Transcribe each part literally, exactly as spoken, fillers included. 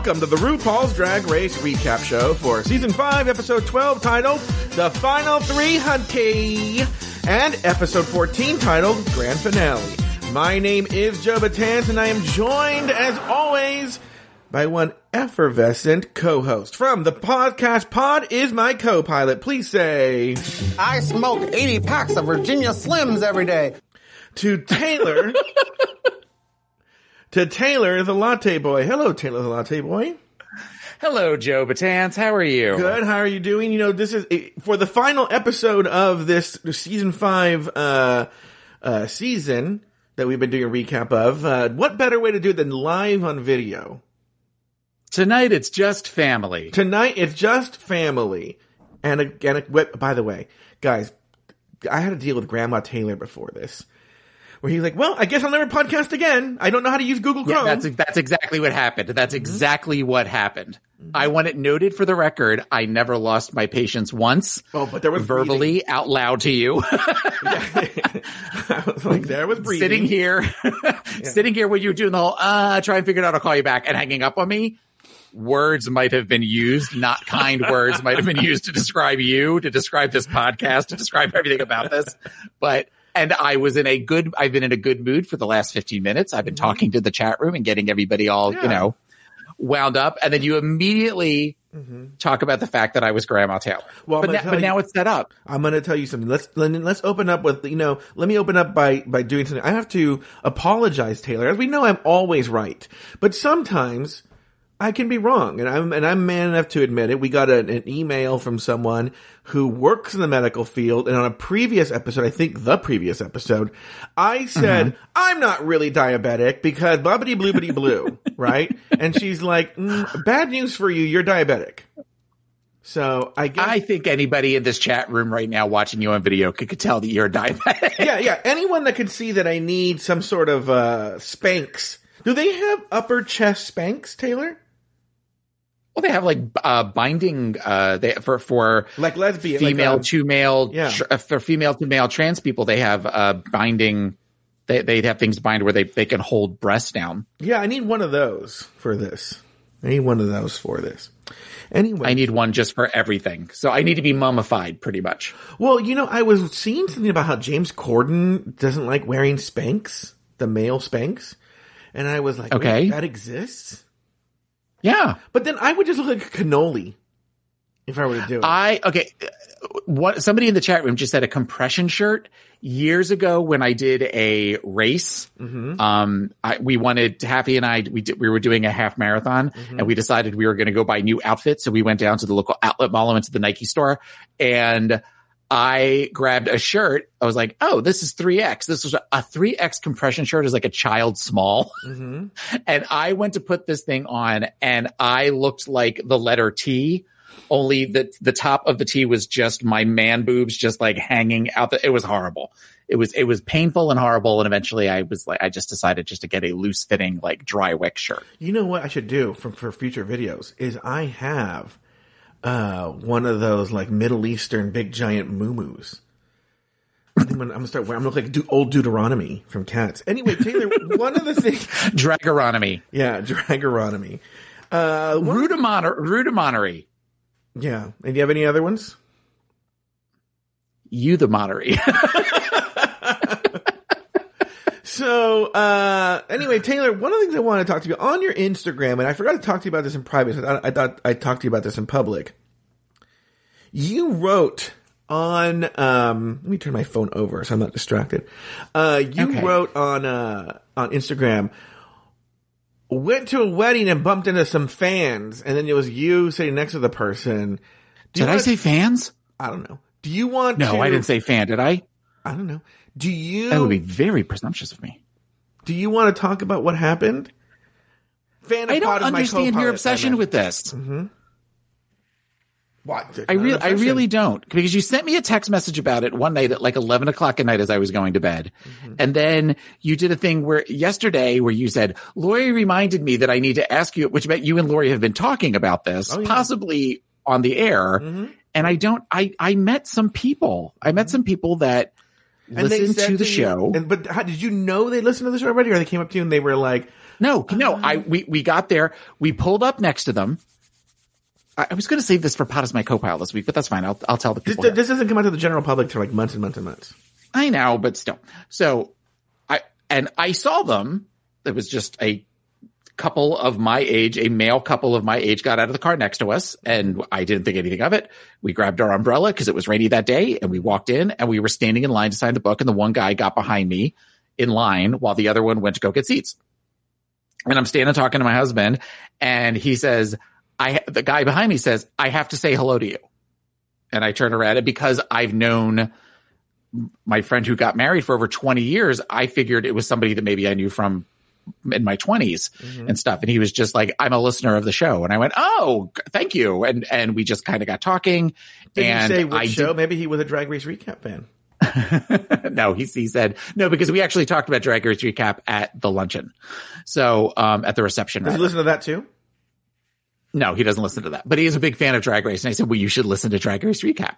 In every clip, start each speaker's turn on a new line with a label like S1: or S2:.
S1: Welcome to the RuPaul's Drag Race recap show for season five, episode twelve, titled The Final Three Hunty, and episode fourteen, titled Grand Finale. My name is Joe Batance, and I am joined, as always, by one effervescent co-host. From the podcast Pod is my co-pilot. Please say...
S2: I smoke eighty packs of Virginia Slims every day.
S1: To Taylor... to Taylor, the Latte Boy. Hello, Taylor, the Latte Boy.
S3: Hello, Joe Batance. How are you?
S1: Good. How are you doing? You know, this is for the final episode of this season five uh, uh, season that we've been doing a recap of. Uh, what better way to do it than live on video?
S3: Tonight, it's just family.
S1: Tonight, it's just family. And, a, and a, by the way, guys, I had to deal with Grandma Taylor before this. Where he's like, well, I guess I'll never podcast again. I don't know how to use Google Chrome.
S3: Yeah, that's, that's exactly what happened. That's exactly mm-hmm. what happened. Mm-hmm. I want it noted for the record, I never lost my patience once.
S1: Oh, but there was
S3: verbally breathing. Out loud to you.
S1: I was like, there was breathing.
S3: Sitting here, yeah. sitting here when you were doing the whole, uh, try and figure it out, I'll call you back, and hanging up on me. Words might have been used, not kind words might have been used to describe you, to describe this podcast, to describe everything about this. But And I was in a good, I've been in a good mood for the last fifteen minutes. I've been mm-hmm. talking to the chat room and getting everybody all, yeah. you know, wound up. And then you immediately mm-hmm. talk about the fact that I was Grandma Taylor. Well, but, na- but you, now it's set up.
S1: I'm going to tell you something. Let's, let's open up with, you know, let me open up by, by doing something. I have to apologize, Taylor. As we know, I'm always right. But sometimes I can be wrong, and I'm and I'm man enough to admit it. We got a, an email from someone who works in the medical field, and on a previous episode, I think the previous episode, I said, uh-huh. I'm not really diabetic because bubbity bloobity blue, right? And she's like, mm, bad news for you, you're diabetic. So I guess...
S3: I think anybody in this chat room right now watching you on video could, could tell that you're diabetic.
S1: Yeah, yeah. Anyone that could see that I need some sort of uh Spanx. Do they have upper chest Spanx, Taylor?
S3: Well, they have like uh binding uh they for for
S1: like lesbian
S3: female
S1: like, um,
S3: to male
S1: yeah.
S3: tr- for female to male trans people. They have uh binding. They they have things bind where they they can hold breasts down.
S1: Yeah, I need one of those for this. I need one of those for this. Anyway,
S3: I need one just for everything. So I need to be mummified, pretty much.
S1: Well, you know, I was seeing something about how James Corden doesn't like wearing Spanx, the male Spanx, and I was like, okay, that exists.
S3: Yeah.
S1: But then I would just look like a cannoli if I were to do it.
S3: I, okay. What, somebody in the chat room just said a compression shirt. Years ago when I did a race, mm-hmm. um, I, we wanted, Happy and I, we did, we were doing a half marathon mm-hmm. and we decided we were going to go buy new outfits. So we went down to the local outlet mall and went to the Nike store, and I grabbed a shirt. I was like, oh, this is three X. This was a three X compression shirt is like a child small. Mm-hmm. And I went to put this thing on, and I looked like the letter T, only that the top of the T was just my man boobs just like hanging out. The, it was horrible. It was, it was painful and horrible. And eventually I was like, I just decided just to get a loose fitting, like dry wick shirt.
S1: You know what I should do for, for future videos is I have Uh, one of those like Middle Eastern big giant muumuus. I think I'm gonna, I'm gonna start wearing. I'm gonna look like De- old Deuteronomy from Cats. Anyway, Taylor, one of the things,
S3: Drageronomy,
S1: yeah, Drageronomy, uh,
S3: Rudimonter, Rudimontery,
S1: yeah. And do you have any other ones?
S3: You the Montery.
S1: So, uh, anyway, Taylor, one of the things I want to talk to you on your Instagram, and I forgot to talk to you about this in private, so I, I thought I'd talk to you about this in public. You wrote on, um, let me turn my phone over so I'm not distracted. Uh, you okay. wrote on, uh, on Instagram, went to a wedding and bumped into some fans, and then it was you sitting next to the person.
S3: Do did I say fans?
S1: I don't know. Do you want
S3: no,
S1: to?
S3: No, I didn't say fan, did I?
S1: I don't know. Do you?
S3: That would be very presumptuous of me.
S1: Do you want to talk about what happened? Fan
S3: I don't understand your obsession with this.
S1: Mm-hmm. What?
S3: I really, I really don't, because you sent me a text message about it one night at like eleven o'clock at night as I was going to bed, mm-hmm. and then you did a thing where yesterday where you said Lori reminded me that I need to ask you, which meant you and Lori have been talking about this, oh, yeah. possibly on the air, mm-hmm. and I don't. I I met some people. I met some people that.
S1: And
S3: listen to the
S1: to
S3: show.
S1: You, and, but how, did you know they listened to the show already, or they came up to you and they were like,
S3: No, no, I, we, we got there. We pulled up next to them. I, I was going to save this for Pot as my co-pilot this week, but that's fine. I'll, I'll tell the people.
S1: This, this doesn't come out to the general public for like months and months and months.
S3: I know, but still. So I, and I saw them. It was just a couple of my age, a male couple of my age got out of the car next to us, and I didn't think anything of it. We grabbed our umbrella because it was rainy that day, and we walked in, and we were standing in line to sign the book, and the one guy got behind me in line while the other one went to go get seats. And I'm standing talking to my husband, and he says, I, the guy behind me says, I have to say hello to you. And I turn around, and because I've known my friend who got married for over twenty years, I figured it was somebody that maybe I knew from in my twenties mm-hmm. and stuff. And he was just like, I'm a listener of the show. And I went, oh, thank you. And, and we just kind of got talking.
S1: Did
S3: and
S1: he say which
S3: I
S1: show?
S3: Did...
S1: Maybe he was a Drag Race Recap fan.
S3: No, he, he said, no, because we actually talked about Drag Race Recap at the luncheon. So, um, at the reception.
S1: Does he listen to that too?
S3: No, he doesn't listen to that, but he is a big fan of Drag Race. And I said, well, you should listen to Drag Race Recap.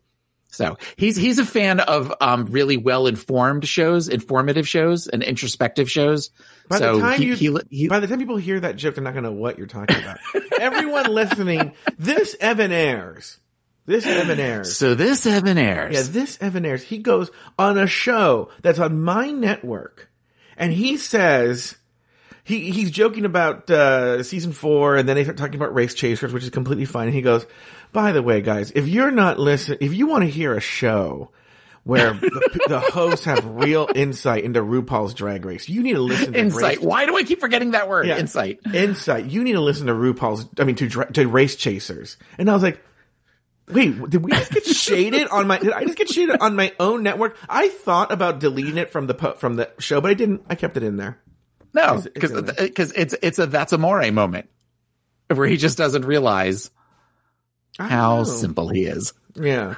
S3: So he's, he's a fan of, um, really well-informed shows, informative shows and introspective shows.
S1: By
S3: so
S1: the time
S3: he,
S1: you,
S3: he, he,
S1: by the time people hear that joke, they're not going to know what you're talking about. Everyone listening, this Evan Ayres, this Evan Ayres.
S3: So this Evan Ayres.
S1: Yeah, this Evan Ayres, he goes on a show that's on my network and he says, he, he's joking about, uh, season four and then they start talking about Race Chasers, which is completely fine. And he goes, by the way, guys, if you're not listening, if you want to hear a show where the, the hosts have real insight into RuPaul's Drag Race, you need to listen to
S3: Insight.
S1: Race.
S3: Why do I keep forgetting that word?
S1: Yeah.
S3: Insight.
S1: Insight. You need to listen to RuPaul's, I mean, to, to Race Chasers. And I was like, wait, did we just get shaded on my, did I just get shaded on my own network? I thought about deleting it from the, from the show, but I didn't. I kept it in there.
S3: No, because it's, it's, it's, it's a that's a more moment where he just doesn't realize how simple he is.
S1: Yeah.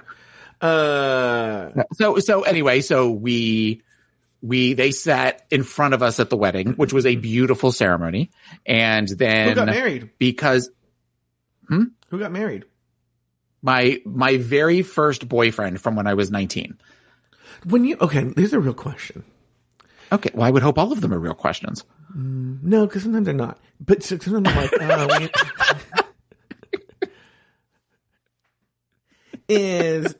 S1: Uh,
S3: so, so anyway, so we, we, they sat in front of us at the wedding, which was a beautiful ceremony. And then
S1: who got married?
S3: Because, hmm?
S1: Who got married?
S3: My, my very first boyfriend from when I was nineteen.
S1: When you, okay, here's a real question.
S3: Okay. Well, I would hope all of them are real questions.
S1: Mm, no, because sometimes they're not. But sometimes I'm like, oh, we, is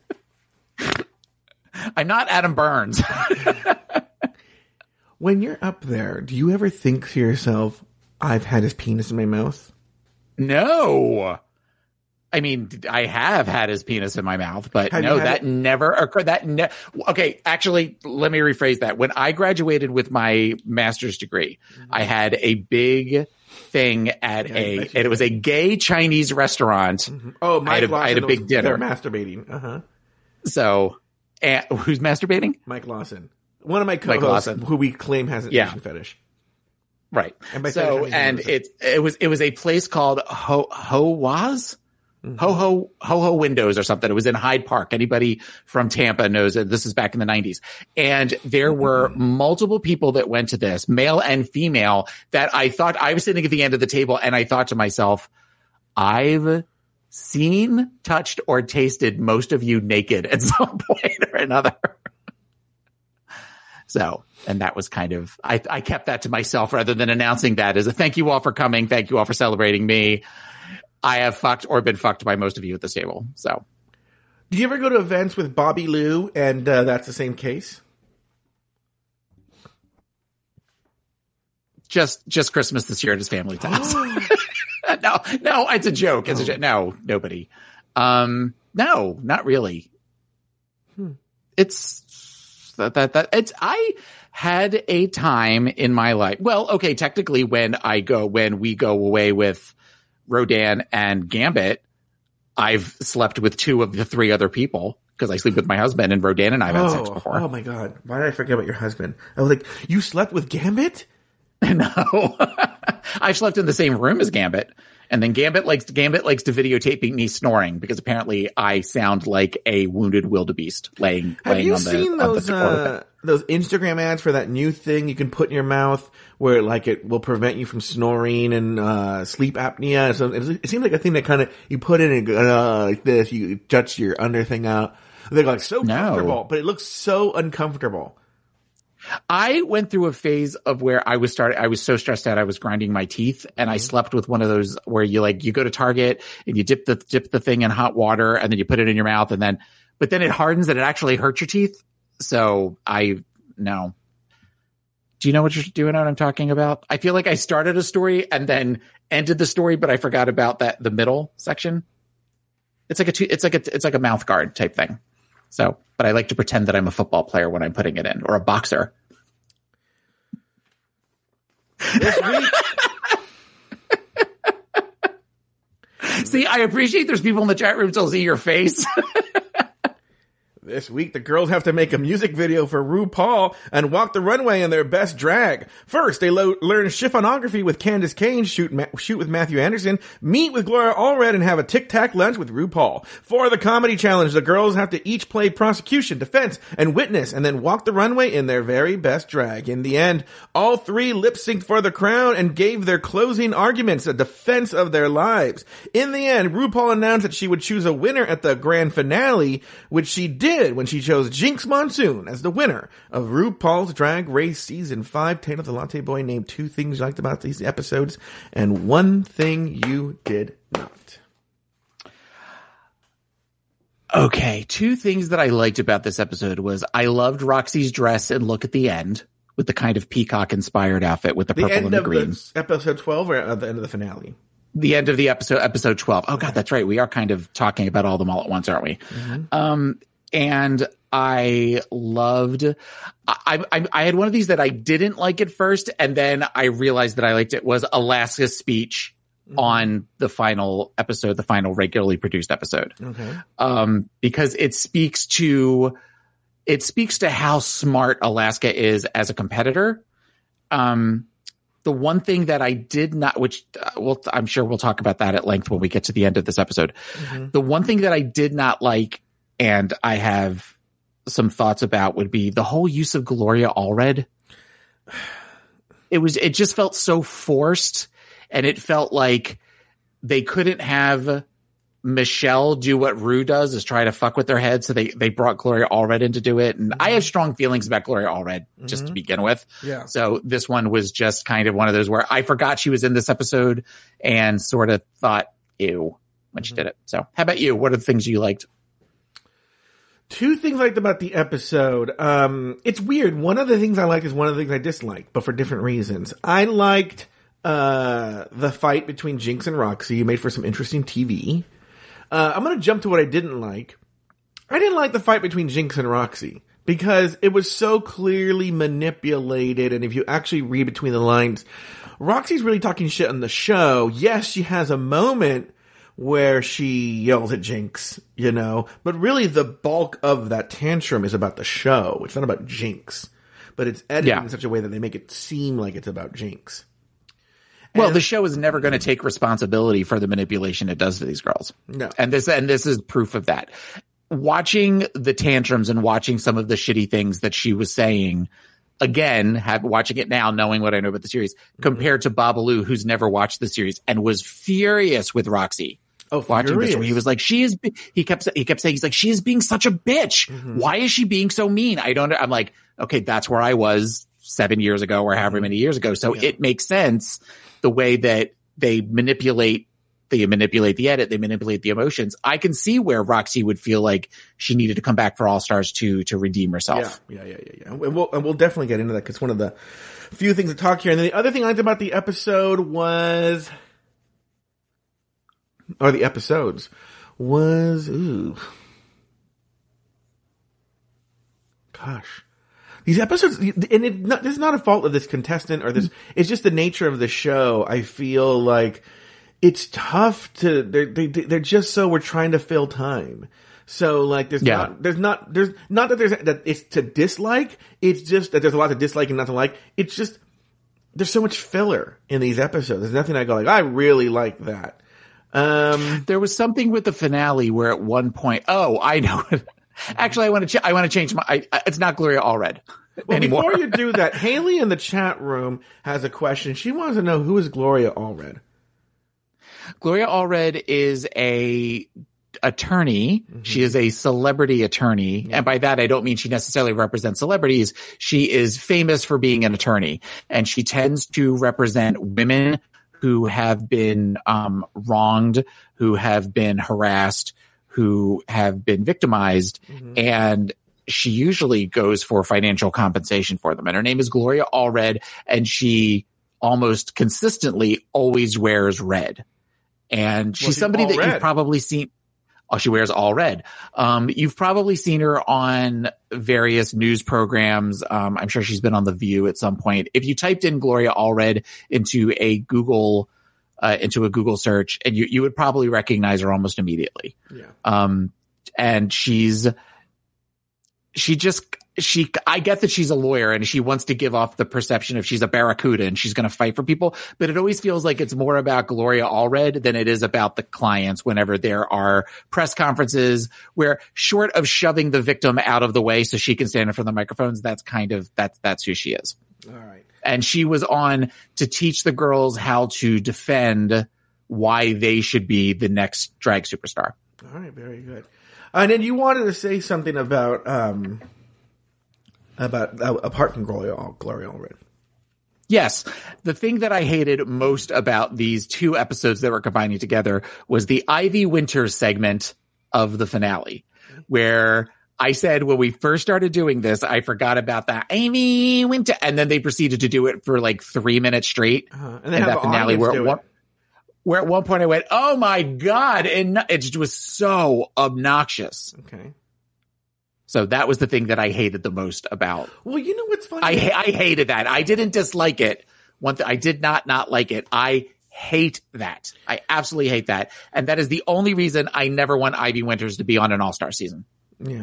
S3: I'm not Adam Burns.
S1: When you're up there, do you ever think to yourself, I've had his penis in my mouth?
S3: No. I mean, I have had his penis in my mouth, but have no, that it? never occurred. That ne- okay, actually, let me rephrase that. When I graduated with my master's degree, mm-hmm. I had a big thing at yeah, a, and it was a gay Chinese restaurant.
S1: Mm-hmm. Oh, Mike
S3: I had, a,
S1: Lawson,
S3: I had a big dinner.
S1: They're masturbating. Uh-huh.
S3: So, and, who's masturbating?
S1: Mike Lawson. One of my co-hosts who we claim has an
S3: yeah.
S1: Asian fetish.
S3: Right. And so, and it, it was, it was a place called Ho, Ho Was? Mm-hmm. Ho Ho Ho Ho Windows or something. It was in Hyde Park. Anybody from Tampa knows it. This is back in the nineties. And there were multiple people that went to this, male and female, that I thought I was sitting at the end of the table and I thought to myself, I've seen, touched, or tasted most of you naked at some point or another. So, and that was kind of, I, I kept that to myself rather than announcing that as a thank you all for coming. Thank you all for celebrating me. I have fucked or been fucked by most of you at this table. So,
S1: do you ever go to events with Bobby Lou and uh, that's the same case?
S3: Just, just Christmas this year at his family house. no, no, it's a joke. It's oh. a joke. No, nobody. Um, no, not really. Hmm. It's that, that, that it's, I had a time in my life. Well, okay. Technically when I go, when we go away with Rodan and Gambit, I've slept with two of the three other people because I sleep with my husband, and Rodan and I have had
S1: oh,
S3: sex before.
S1: Oh my God. Why did I forget about your husband? I was like, you slept with Gambit?
S3: No. I've slept in the same room as Gambit. And then Gambit likes Gambit likes to videotape me snoring because apparently I sound like a wounded wildebeest laying.
S1: Have
S3: laying
S1: you
S3: on the,
S1: seen those
S3: the
S1: uh, those Instagram ads for that new thing you can put in your mouth where like it will prevent you from snoring and uh, sleep apnea? So it seems like a thing that kind of you put in and go uh, like this. You touch your under thing out. They're like so comfortable,
S3: no.
S1: but it looks so uncomfortable.
S3: I went through a phase of where I was starting, I was so stressed out, I was grinding my teeth, and mm-hmm. I slept with one of those where you like, you go to Target and you dip the, dip the thing in hot water and then you put it in your mouth and then, but then it hardens and it actually hurts your teeth. So I, no. Do you know what you're doing? What I'm talking about? I feel like I started a story and then ended the story, but I forgot about that, the middle section. It's like a, two, it's like a, it's like a mouth guard type thing. So, but I like to pretend that I'm a football player when I'm putting it in, or a boxer.
S1: This week.
S3: See, I appreciate there's people in the chat room to see your face.
S1: This week, the girls have to make a music video for RuPaul and walk the runway in their best drag. First, they lo- learn chiffonography with Candace Kane, shoot ma- shoot with Matthew Anderson, meet with Gloria Allred, and have a tic-tac lunch with RuPaul. For the comedy challenge, the girls have to each play prosecution, defense, and witness, and then walk the runway in their very best drag. In the end, all three lip-synced for the crown and gave their closing arguments a defense of their lives. In the end, RuPaul announced that she would choose a winner at the grand finale, which she did when she chose Jinx Monsoon as the winner of RuPaul's Drag Race Season five. Taylor the Latte Boy, name two things you liked about these episodes and one thing you did not.
S3: Okay, two things that I liked about this episode was I loved Roxy's dress and look at the end with the kind of peacock-inspired outfit with the, the purple and the green.
S1: The episode twelve or at the end of the finale?
S3: The end of the episode, episode twelve. Oh, God, that's right. We are kind of talking about all of them all at once, aren't we? Mm-hmm. Um, And I loved, I, I, I had one of these that I didn't like at first. And then I realized that I liked it was Alaska's speech mm-hmm. on the final episode, the final regularly produced episode. Okay. Um, because it speaks to, it speaks to how smart Alaska is as a competitor. Um, the one thing that I did not, which uh, well, I'm sure we'll talk about that at length when we get to the end of this episode. Mm-hmm. The one thing that I did not like, and I have some thoughts about, would be the whole use of Gloria Allred. It was, it just felt so forced, and it felt like they couldn't have Michelle do what Rue does, is try to fuck with their head. So they, they brought Gloria Allred in to do it. And mm-hmm. I have strong feelings about Gloria Allred just mm-hmm. to begin with. Yeah. So this one was just kind of one of those where I forgot she was in this episode and sort of thought, ew, when mm-hmm. she did it. So how about you? What are the things you liked?
S1: Two things I liked about the episode. Um, it's weird. One of the things I liked is one of the things I disliked, but for different reasons. I liked uh, the fight between Jinx and Roxy. It made for some interesting T V. Uh, I'm going to jump to what I didn't like. I didn't like the fight between Jinx and Roxy because it was so clearly manipulated. And if you actually read between the lines, Roxy's really talking shit on the show. Yes, she has a moment where she yells at Jinx, you know, but really the bulk of that tantrum is about the show. It's not about Jinx, but it's edited yeah. in such a way that they make it seem like it's about Jinx. And
S3: well, the show is never going to take responsibility for the manipulation it does to these girls.
S1: No.
S3: And this, and this is proof of that. Watching the tantrums and watching some of the shitty things that she was saying, again, have, watching it now, knowing what I know about the series, mm-hmm. compared to Babalu, who's never watched the series and was furious with Roxy.
S1: Oh,
S3: watching this, where he was like, she is, he kept, he kept saying, he's like, she is being such a bitch. Mm-hmm. Why is she being so mean? I don't, I'm like, okay, that's where I was seven years ago or however many years ago. So yeah. it makes sense the way that they manipulate, they manipulate the edit, they manipulate the emotions. I can see where Roxy would feel like she needed to come back for All Stars two to redeem herself.
S1: Yeah, yeah, yeah, yeah. yeah. And we'll, and we'll definitely get into that because one of the few things to talk here. And then the other thing I liked about the episode was, or the episodes, was, ooh. Gosh. These episodes, and it, not, this is not a fault of this contestant or this, it's just the nature of the show. I feel like it's tough to, they're, they, they're just so, we're trying to fill time. So like there's yeah. not, there's not, there's not that there's, that it's to dislike, it's just that there's a lot to dislike and not to like. It's just, there's so much filler in these episodes. There's nothing I go like, I really like that. Um,
S3: there was something with the finale where at one point, oh, I know. Actually, I want to, ch- I want to change my, I, it's not Gloria Allred
S1: well,
S3: anymore.
S1: Before you do that, Haley in the chat room has a question. She wants to know, who is Gloria Allred?
S3: Gloria Allred is a attorney. Mm-hmm. She is a celebrity attorney. Yeah. And by that, I don't mean she necessarily represents celebrities. She is famous for being an attorney, and she tends to represent women who have been um, wronged, who have been harassed, who have been victimized. Mm-hmm. And she usually goes for financial compensation for them. And her name is Gloria Allred, and she almost consistently always wears red. And she's, well, she's somebody that red. You've probably seen. Oh, she wears all red. Um, you've probably seen her on various news programs. Um, I'm sure she's been on The View at some point. If you typed in Gloria Allred into a Google, uh, into a Google search, and you, you would probably recognize her almost immediately.
S1: Yeah.
S3: Um, and she's, she just, she, I get that she's a lawyer and she wants to give off the perception of she's a barracuda and she's going to fight for people, but it always feels like it's more about Gloria Allred than it is about the clients whenever there are press conferences where, short of shoving the victim out of the way so she can stand in front of the microphones, that's kind of, that's, that's who she is.
S1: All right.
S3: And she was on to teach the girls how to defend why they should be the next drag superstar.
S1: All right. Very good. And then you wanted to say something about, um, About uh, apart from Gloria, Gloria Allred.
S3: Yes. The thing that I hated most about these two episodes that were combining together was the Ivy Winters segment of the finale, where I said when we first started doing this, I forgot about that Ivy Winter, and then they proceeded to do it for like three minutes straight.
S1: Uh-huh. And they in have that finale
S3: where at, one, where at one point I went, "Oh my God," and it was so obnoxious.
S1: Okay.
S3: So that was the thing that I hated the most about.
S1: Well, you know what's funny?
S3: I I hated that. I didn't dislike it. One th- I did not not like it. I hate that. I absolutely hate that. And that is the only reason I never want Ivy Winters to be on an All-Star season.
S1: Yeah.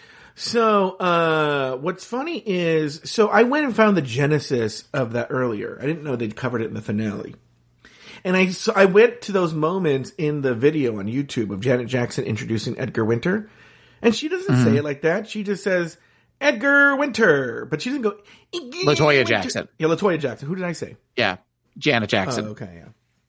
S1: So uh, what's funny is, so I went and found the genesis of that earlier. I didn't know they'd covered it in the finale. And I, so I went to those moments in the video on YouTube of Janet Jackson introducing Edgar Winter. And she doesn't mm-hmm. say it like that. She just says, Edgar Winter. But she doesn't go,
S3: LaToya Winter. Jackson.
S1: Yeah, LaToya Jackson. Who did I say?
S3: Yeah, Janet Jackson.
S1: Oh, okay, yeah.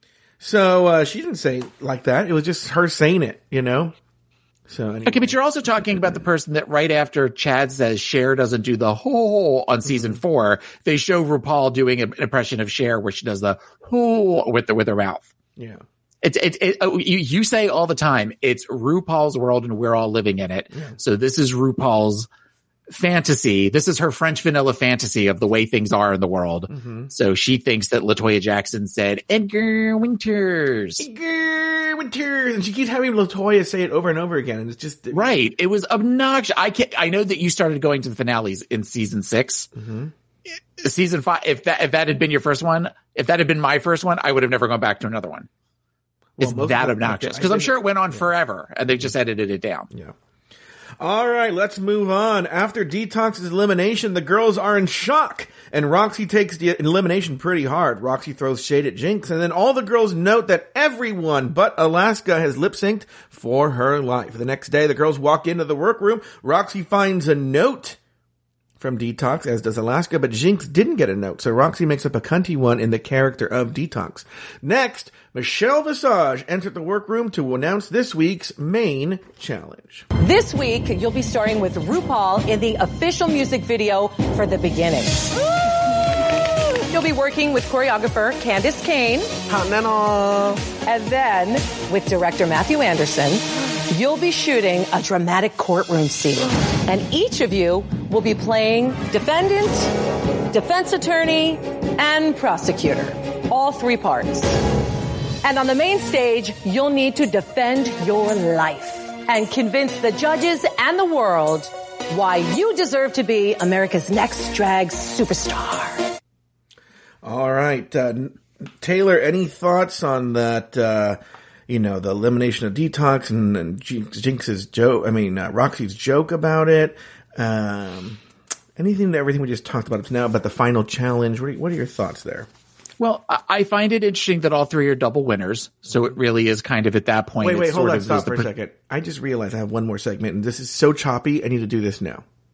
S1: So uh, she didn't say it like that. It was just her saying it, you know? So anyway.
S3: Okay, but you're also talking about the person that right after Chad says Cher doesn't do the ho on season mm-hmm. four, they show RuPaul doing an impression of Cher where she does the ho with, the, with her mouth.
S1: Yeah.
S3: It's, it, it, oh, you, you say all the time, it's RuPaul's world and we're all living in it. Yeah. So this is RuPaul's fantasy. This is her French vanilla fantasy of the way things are in the world. Mm-hmm. So she thinks that LaToya Jackson said, Edgar Winters.
S1: Edgar Winters. And she keeps having LaToya say it over and over again. And it's just.
S3: Right. It was obnoxious. I can't, I know that you started going to the finales in season six.
S1: Mm-hmm.
S3: Season five, if that, if that had been your first one, if that had been my first one, I would have never gone back to another one. It's well, that obnoxious because I'm sure it went on yeah. forever and they just edited it down.
S1: Yeah. All right, let's move on. After Detox's elimination, the girls are in shock and Roxy takes the elimination pretty hard. Roxy throws shade at Jinx and then all the girls note that everyone but Alaska has lip synced for her life. The next day, the girls walk into the workroom. Roxy finds a note from Detox, as does Alaska, but Jinx didn't get a note, so Roxy makes up a cunty one in the character of Detox. Next, Michelle Visage entered the workroom to announce this week's main challenge.
S4: This week, you'll be starring with RuPaul in the official music video for The Beginning. You'll be working with choreographer Candace Kane. And then, with director Matthew Anderson, you'll be shooting a dramatic courtroom scene. And each of you will be playing defendant, defense attorney, and prosecutor. All three parts. And on the main stage, you'll need to defend your life and convince the judges and the world why you deserve to be America's next drag superstar.
S1: All right. Uh, Taylor, any thoughts on that, uh, you know, the elimination of Detox and, and Jinx's joke, I mean, uh, Roxy's joke about it? Um, anything to everything we just talked about up to now about the final challenge? What are, what are your thoughts there?
S3: Well, I find it interesting that all three are double winners. So it really is kind of at that point.
S1: Wait, wait, hold on.
S3: Of
S1: Stop for a second. I just realized I have one more segment and this is so choppy. I need to do this now.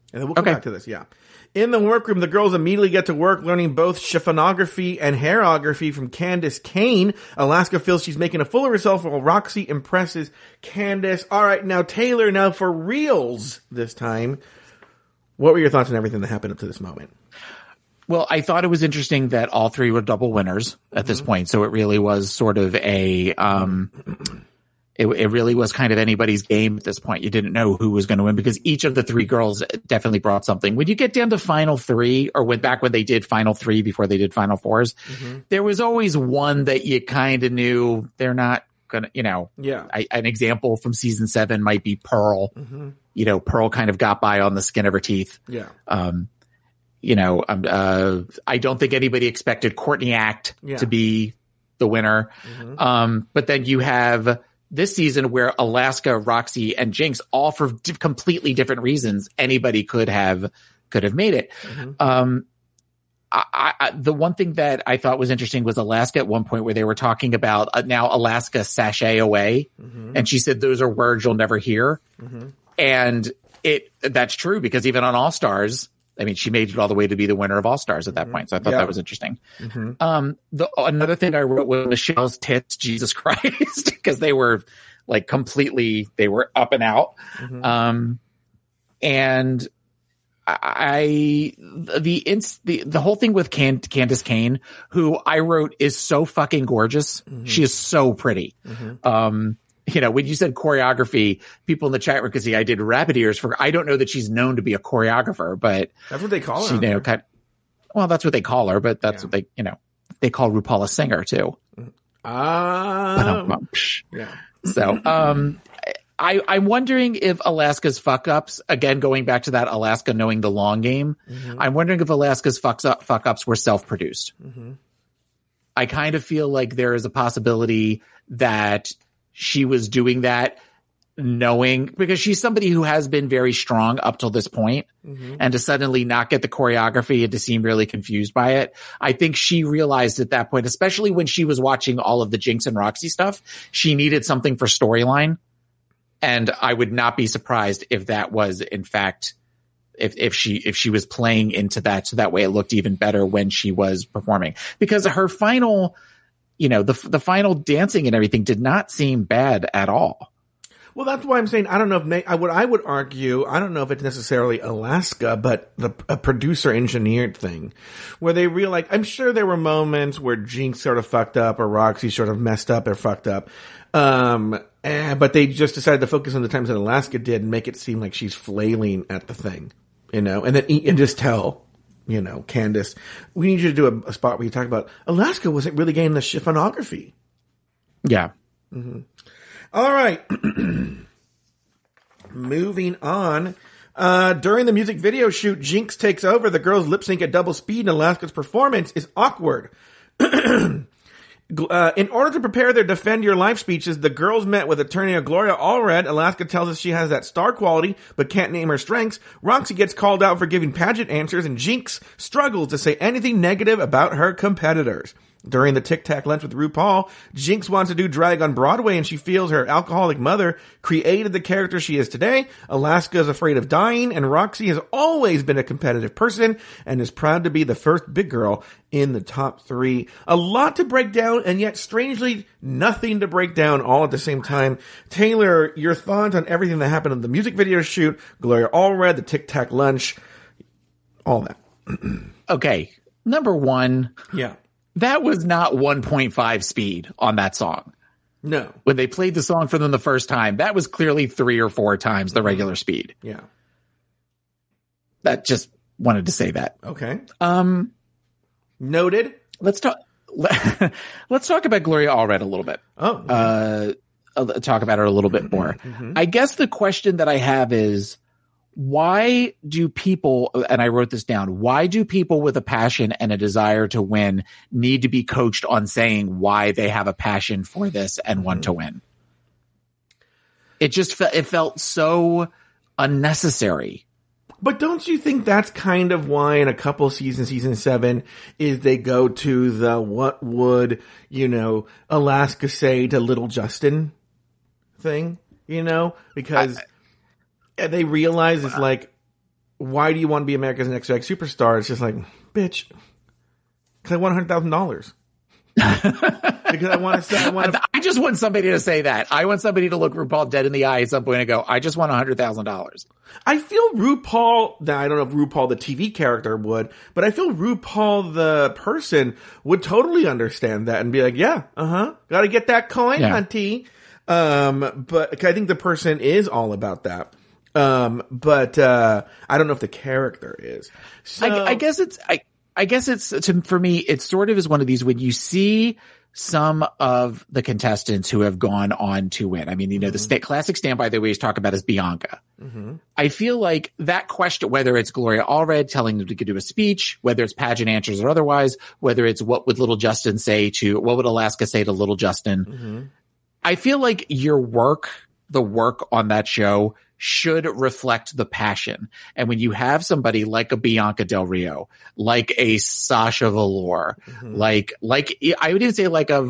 S1: And then we'll come
S3: Okay.
S1: back to this, yeah. In the workroom, the girls immediately get to work learning both chiffonography and hairography from Candace Kane. Alaska feels she's making a fool of herself while Roxy impresses Candace. All right, now Taylor, now for reals this time. What were your thoughts on everything that happened up to this moment?
S3: Well, I thought it was interesting that all three were double winners at mm-hmm. this point. So it really was sort of a, um, it, it really was kind of anybody's game at this point. You didn't know who was going to win because each of the three girls definitely brought something. When you get down to final three, or when back when they did final three before they did final fours, mm-hmm. there was always one that you kind of knew they're not gonna, you know,
S1: yeah.
S3: I, an example from season seven might be Pearl. Mm-hmm. You know, Pearl kind of got by on the skin of her teeth.
S1: Yeah.
S3: Um, you know, um, uh, I don't think anybody expected Courtney Act
S1: yeah.
S3: to be the winner. Mm-hmm. Um, but then you have this season where Alaska, Roxy, and Jinx, all for d- completely different reasons, anybody could have could have made it. Mm-hmm. Um, I, I, the one thing that I thought was interesting was Alaska at one point where they were talking about uh, now Alaska sashay away, mm-hmm. and she said those are words you'll never hear. Mm-hmm. And it that's true because even on All Stars, I mean, she made it all the way to be the winner of All Stars at that mm-hmm. point. So I thought
S1: yeah.
S3: that was interesting.
S1: Mm-hmm.
S3: Um, the, another thing I wrote was Michelle's tits, Jesus Christ, because they were like completely, they were up and out. Mm-hmm. Um, and I, the, ins, the, the whole thing with Can, Candace Kane, who I wrote is so fucking gorgeous. Mm-hmm. She is so pretty. Mm-hmm. Um, You know, when you said choreography, people in the chat room could see I did rabbit ears for, I don't know that she's known to be a choreographer, but
S1: that's what they call her.
S3: She, you know, kind of, well, that's what they call her, but that's yeah. what they, you know, they call RuPaul a singer too.
S1: Ah, uh,
S3: yeah. So, um, I, I'm wondering if Alaska's fuck ups, again, going back to that Alaska knowing the long game, mm-hmm. I'm wondering if Alaska's fucks up, fuck ups were self-produced. Mm-hmm. I kind of feel like there is a possibility that she was doing that knowing, because she's somebody who has been very strong up till this point, mm-hmm. and to suddenly not get the choreography and to seem really confused by it. I think she realized at that point, especially when she was watching all of the Jinx and Roxy stuff, she needed something for storyline. And I would not be surprised if that was in fact, if, if she, if she was playing into that. So that way it looked even better when she was performing, because her final, you know, the the final dancing and everything did not seem bad at all.
S1: Well, that's why I'm saying I don't know if I would I would argue I don't know if it's necessarily Alaska, but the a producer engineered thing where they realized. I'm sure there were moments where Jinx sort of fucked up or Roxy sort of messed up or fucked up, um, eh, but they just decided to focus on the times that Alaska did and make it seem like she's flailing at the thing, you know, and then and just tell. You know, Candace, we need you to do a, a spot where you talk about Alaska wasn't really getting the chiffonography.
S3: Yeah.
S1: Mm-hmm. All right. Moving on. Uh, during the music video shoot, Jinx takes over. The girls lip sync at double speed, and Alaska's performance is awkward. Uh, in order to prepare their Defend Your Life speeches, the girls met with attorney Gloria Allred. Alaska tells us she has that star quality, but can't name her strengths. Roxy gets called out for giving pageant answers, and Jinx struggles to say anything negative about her competitors. During the Tic Tac lunch with RuPaul, Jinx wants to do drag on Broadway, and she feels her alcoholic mother created the character she is today. Alaska is afraid of dying, and Roxy has always been a competitive person and is proud to be the first big girl in the top three. A lot to break down, and yet strangely nothing to break down all at the same time. Taylor, your thoughts on everything that happened in the music video shoot, Gloria Allred, the Tic Tac lunch, all that.
S3: Okay, number one.
S1: Yeah.
S3: That was not one point five speed on that song.
S1: No.
S3: When they played the song for them the first time, that was clearly three or four times the regular speed.
S1: Yeah.
S3: That just wanted to say that.
S1: Okay.
S3: Um,
S1: Noted.
S3: Let's talk. Let's talk about Gloria Allred a little bit.
S1: Oh.
S3: Uh, talk about her a little bit more. Mm-hmm. I guess the question that I have is, why do people, and I wrote this down, why do people with a passion and a desire to win need to be coached on saying why they have a passion for this and want to win? It just fe- it felt so unnecessary.
S1: But don't you think that's kind of why in a couple seasons, season seven, is they go to the what would, you know, Alaska say to little Justin thing, you know, because... I, And they realize it's like, why do you want to be America's Next Drag Superstar? It's just like, bitch, because I want one hundred thousand dollars. Because I want to say, I want to.
S3: I just want somebody to say that. I want somebody to look RuPaul dead in the eye at some point and go, I just want one hundred thousand dollars.
S1: I feel RuPaul, now I don't know if RuPaul the T V character would, but I feel RuPaul the person would totally understand that and be like, yeah, uh-huh, gotta get that coin, yeah. hunty. Um, but I think the person is all about that. Um, but, uh, I don't know if the character is. So,
S3: I, I guess it's, I, I guess it's, to, for me, it sort of is one of these when you see some of the contestants who have gone on to win. I mean, you know, mm-hmm. the sta- classic standby they always talk about is Bianca. Mm-hmm. I feel like that question, whether it's Gloria Allred telling them to do a speech, whether it's pageant answers or otherwise, whether it's what would Little Justin say to, what would Alaska say to Little Justin? Mm-hmm. I feel like your work, the work on that show should reflect the passion. And when you have somebody like a Bianca Del Rio, like a Sasha Velour, mm-hmm. like, like, I would even say like a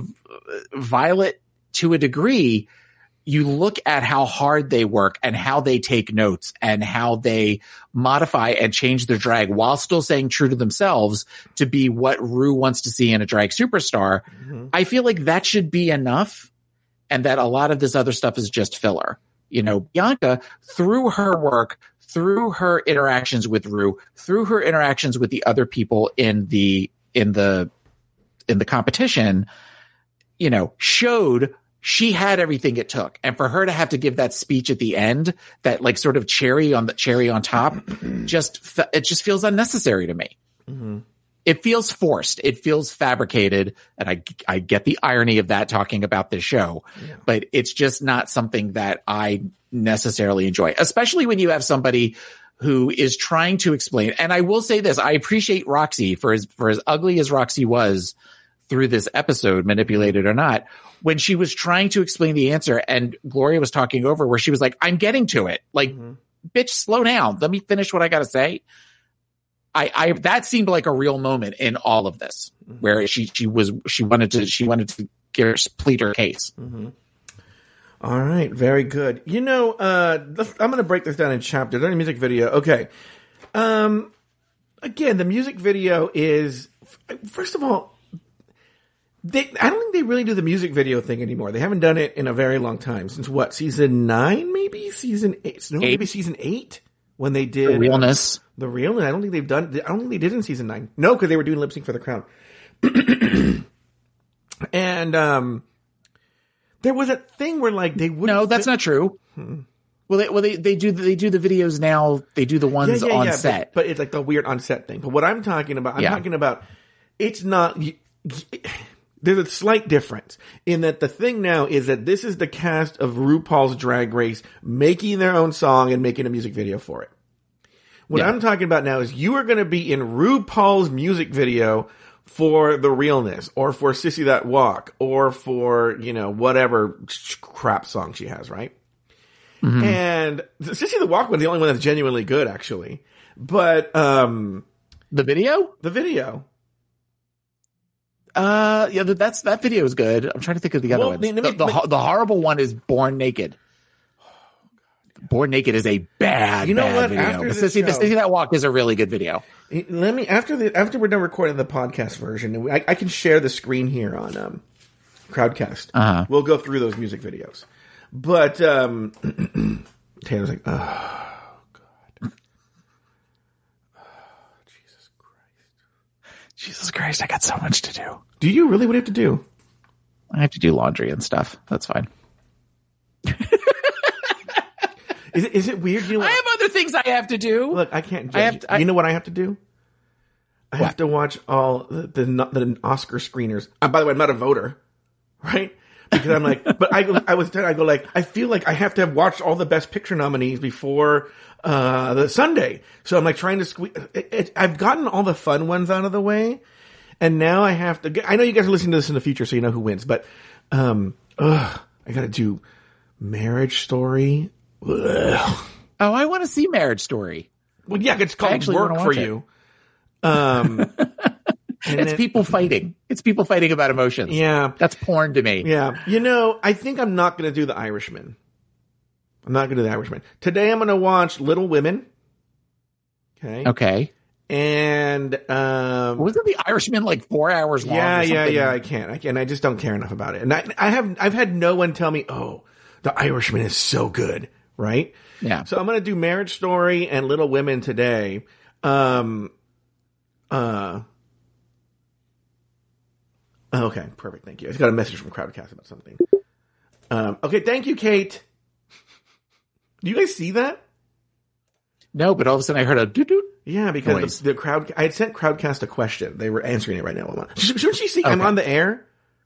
S3: Violet to a degree, you look at how hard they work and how they take notes and how they modify and change their drag while still staying true to themselves to be what Ru wants to see in a drag superstar. Mm-hmm. I feel like that should be enough. And that a lot of this other stuff is just filler. You know, Bianca, through her work, through her interactions with Ru, through her interactions with the other people in the, in the, in the competition, you know, showed she had everything it took. And for her to have to give that speech at the end, that like sort of cherry on the cherry on top, just, it just feels unnecessary to me. Mm-hmm. It feels forced. It feels fabricated. And I, I get the irony of that talking about this show, yeah. but it's just not something that I necessarily enjoy, especially when you have somebody who is trying to explain. And I will say this, I appreciate Roxy for as, for as ugly as Roxy was through this episode, manipulated or not, when she was trying to explain the answer and Gloria was talking over where she was like, I'm getting to it. Like, mm-hmm. bitch, slow down. Let me finish what I got to say. I, I, that seemed like a real moment in all of this where she, she was, she wanted to, she wanted to get her, plead her case.
S1: Mm-hmm. All right. Very good. You know, uh, I'm going to break this down in chapters. There's a music video. Okay. Um, again, the music video is, first of all, they, I don't think they really do the music video thing anymore. They haven't done it in a very long time. Since what? Season nine, maybe? Season eight? No, maybe season eight? When they did
S3: the realness,
S1: uh, the realness. I don't think they've done. I don't think they did in season nine. No, because they were doing lip sync for the crown. And um, there was a thing where like they would.
S3: No, that's fi- not true. Hmm. Well, they well they, they do they do the videos now. They do the ones yeah, yeah, on
S1: yeah,
S3: set,
S1: but, but it's like the weird on set thing. But what I'm talking about, I'm yeah. talking about. It's not. There's a slight difference in that the thing now is that this is the cast of RuPaul's Drag Race making their own song and making a music video for it. What yeah. I'm talking about now is you are going to be in RuPaul's music video for The Realness or for Sissy That Walk or for, you know, whatever crap song she has, right? Mm-hmm. And Sissy That Walk was the only one that's genuinely good, actually. But, um...
S3: The video?
S1: The video.
S3: Uh, yeah, that's, that video is good. I'm trying to think of the other well, ones. The, the, the, the horrible one is Born Naked. Born Naked is a bad, you know bad what? video. After but Sissy, show, Sissy That Walk is a really good video.
S1: Let me, after the, after we're done recording the podcast version, I, I can share the screen here on, um, Crowdcast. Uh-huh. We'll go through those music videos. But, um, Taylor's like, oh.
S3: Jesus Christ, I got so much to do.
S1: Do you really? What do you have to do?
S3: I have to do laundry and stuff. That's fine.
S1: is it is it weird? You know what?
S3: I have other things I have to do.
S1: Look, I can't judge.
S3: I have to, I,
S1: you know what I have to do? I
S3: what?
S1: have to watch all the, the the Oscar screeners. Uh, by the way, I'm not a voter, right? Because I'm like, but I I was I go like, I feel like I have to have watched all the Best Picture nominees before uh the Sunday. So I'm like trying to squeeze. It, it, I've gotten all the fun ones out of the way, and now I have to. Get, I know you guys are listening to this in the future, so you know who wins. But um, ugh, I got to do Marriage Story. Ugh.
S3: Oh, I want to see Marriage Story.
S1: Well, yeah, it's called work for it. you. Um.
S3: And it's then, people fighting. It's people fighting about emotions.
S1: Yeah.
S3: That's porn to me.
S1: Yeah. You know, I think I'm not going to do The Irishman. I'm not going to do The Irishman. Today I'm going to watch Little Women. Okay.
S3: Okay.
S1: And um,
S3: wasn't The Irishman like four hours long?
S1: Yeah,
S3: or
S1: yeah,
S3: something?
S1: yeah. I can't. I can't. I just don't care enough about it. And I, I have, I've had no one tell me, "Oh, The Irishman is so good," right?
S3: Yeah.
S1: So I'm gonna do Marriage Story and Little Women today. Um. Uh. Okay, perfect. Thank you. I just got a message from Crowdcast about something. Um. Okay, thank you, Kate. Do you guys see that?
S3: No, but all of a sudden I heard a doo doo.
S1: Yeah, because the, the crowd, I had sent Crowdcast a question. They were answering it right now. Shouldn't she see okay. I'm on the air?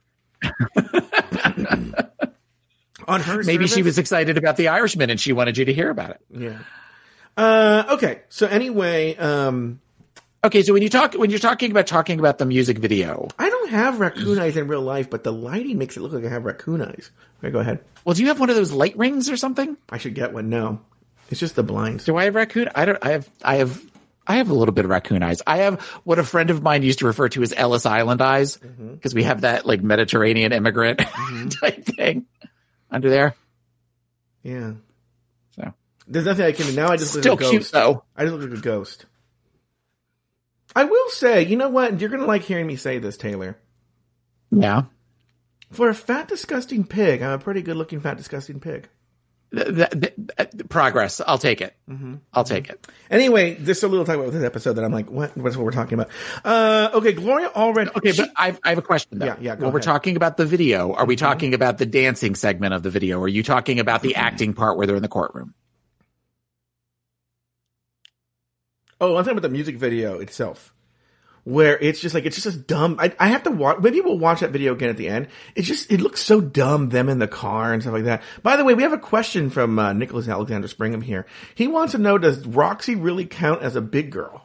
S1: On her
S3: Maybe
S1: service?
S3: She was excited about The Irishman and she wanted you to hear about it.
S1: Yeah. Uh, okay. So anyway, um,
S3: okay. So when you talk, when you're talking about talking about the music video,
S1: I don't have raccoon eyes in real life, but the lighting makes it look like I have raccoon eyes. Okay, go ahead.
S3: Well, do you have one of those light rings or something?
S1: I should get one. No, it's just the blinds.
S3: Do I have raccoon? I don't, I have, I have, I have a little bit of raccoon eyes. I have what a friend of mine used to refer to as Ellis Island eyes because mm-hmm. we have that like Mediterranean immigrant mm-hmm. type thing under there.
S1: Yeah.
S3: So
S1: there's nothing I can do now. I just
S3: still
S1: look like a
S3: cute
S1: ghost.
S3: though.
S1: I just look like a ghost. I will say, you know what? You're gonna like hearing me say this, Taylor.
S3: Yeah.
S1: For a fat, disgusting pig, I'm a pretty good-looking fat, disgusting pig.
S3: The, the, the, progress. I'll take it. Mm-hmm. I'll take it.
S1: Anyway, just a little talk about this episode that I'm like, what? What's what we're talking about? Uh, okay, Gloria Allred.
S3: Okay,
S1: she,
S3: but I've, I have a question though.
S1: Yeah, yeah. Go
S3: when
S1: ahead.
S3: we're talking about the video, are we
S1: mm-hmm.
S3: talking about the dancing segment of the video? Or are you talking about the acting part where they're in the courtroom?
S1: Oh, I'm talking about the music video itself. Where it's just like, it's just as dumb. I, I have to watch, maybe we'll watch that video again at the end. It just, it looks so dumb, them in the car and stuff like that. By the way, we have a question from uh, Nicholas Alexander Springham here. He wants to know, does Roxy really count as a big girl?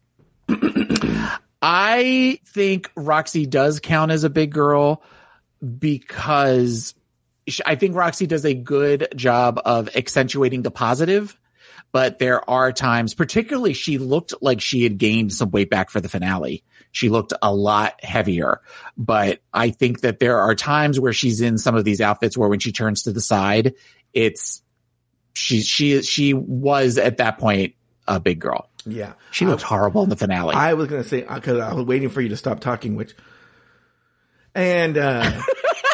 S3: I think Roxy does count as a big girl because she, I think Roxy does a good job of accentuating the positive. But there are times, particularly she looked like she had gained some weight back for the finale. She looked a lot heavier. But I think that there are times where she's in some of these outfits where when she turns to the side, it's she she she was at that point a big girl.
S1: Yeah.
S3: She looked I, horrible in the finale.
S1: I was going to say, because I was waiting for you to stop talking, which, and, uh,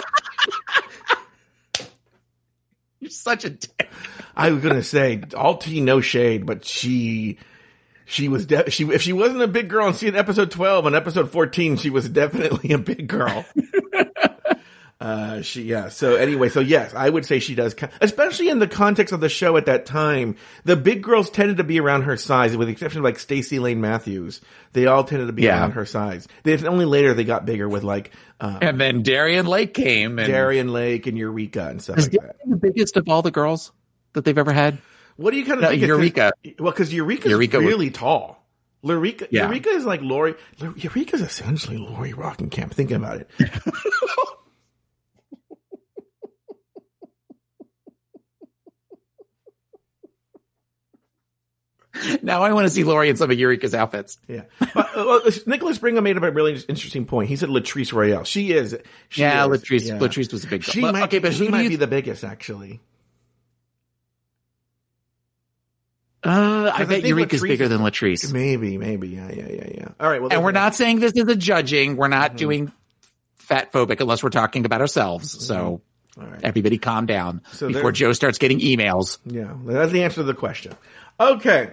S3: you're such a dick.
S1: I was gonna say, all tea, no shade, but she, she was, de- she, if she wasn't a big girl and see in episode twelve and episode fourteen, she was definitely a big girl. uh, she, yeah. So anyway, so yes, I would say she does, especially in the context of the show at that time. The big girls tended to be around her size, with the exception of like Stacey Lane Matthews. They all tended to be yeah. around her size. They, only later they got bigger with like, um,
S3: and then Darian Lake came and
S1: Darian Lake and Eureka and stuff
S3: is
S1: like
S3: Darian
S1: that.
S3: The biggest of all the girls that they've ever had?
S1: What do you kind of
S3: no,
S1: think?
S3: Eureka.
S1: Well, because Eureka's
S3: Eureka
S1: really
S3: was,
S1: tall. Eureka,
S3: yeah.
S1: Eureka is like Lori. Eureka's essentially Lori Rockenkamp. Think about it.
S3: Now I want to see Lori in some of Eureka's outfits.
S1: Yeah. But, uh, well, Nicholas Brigham made a really interesting point. He said Latrice Royale. She is. She
S3: yeah,
S1: is,
S3: Latrice.
S1: yeah.
S3: Latrice was a big girl.
S1: She
S3: but,
S1: might,
S3: okay, but
S1: she
S3: who
S1: might
S3: you...
S1: be the biggest, actually.
S3: Uh, I bet
S1: I
S3: Eureka's
S1: Latrice,
S3: bigger than Latrice.
S1: Maybe, maybe. Yeah, yeah, yeah, yeah. All right. Well,
S3: and we're not saying this is a judging. We're not mm-hmm. doing fat phobic unless we're talking about ourselves. Mm-hmm. So all right. Everybody calm down so before Joe starts getting emails.
S1: Yeah, that's the answer to the question. Okay.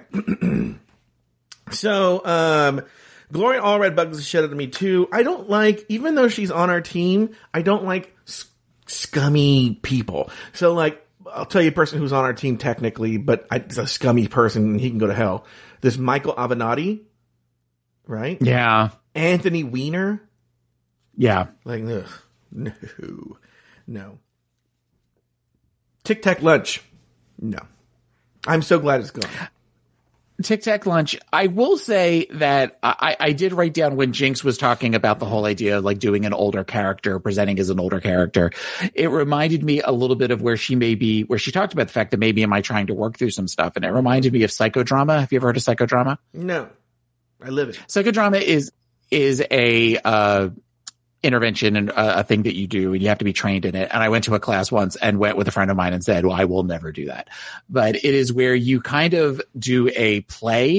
S1: So, um, Gloria Allred bugs the shit out of me too. I don't like, even though she's on our team, I don't like sc- scummy people. So like, I'll tell you a person who's on our team technically, but I, it's a scummy person and he can go to hell. This Michael Avenatti, right?
S3: Yeah.
S1: Anthony Weiner.
S3: Yeah.
S1: Like, ugh, no, no. Tic Tac Lunch. No. I'm so glad it's gone.
S3: Tic Tac Lunch. I will say that I, I did write down when Jinx was talking about the whole idea of like doing an older character, presenting as an older character. It reminded me a little bit of where she may be, where she talked about the fact that maybe am I trying to work through some stuff. And it reminded me of Psychodrama. Have you ever heard of Psychodrama?
S1: No, I live it.
S3: Psychodrama is, is a, uh, intervention and uh, a thing that you do and you have to be trained in it. And I went to a class once and went with a friend of mine and said, well, I will never do that. But it is where you kind of do a play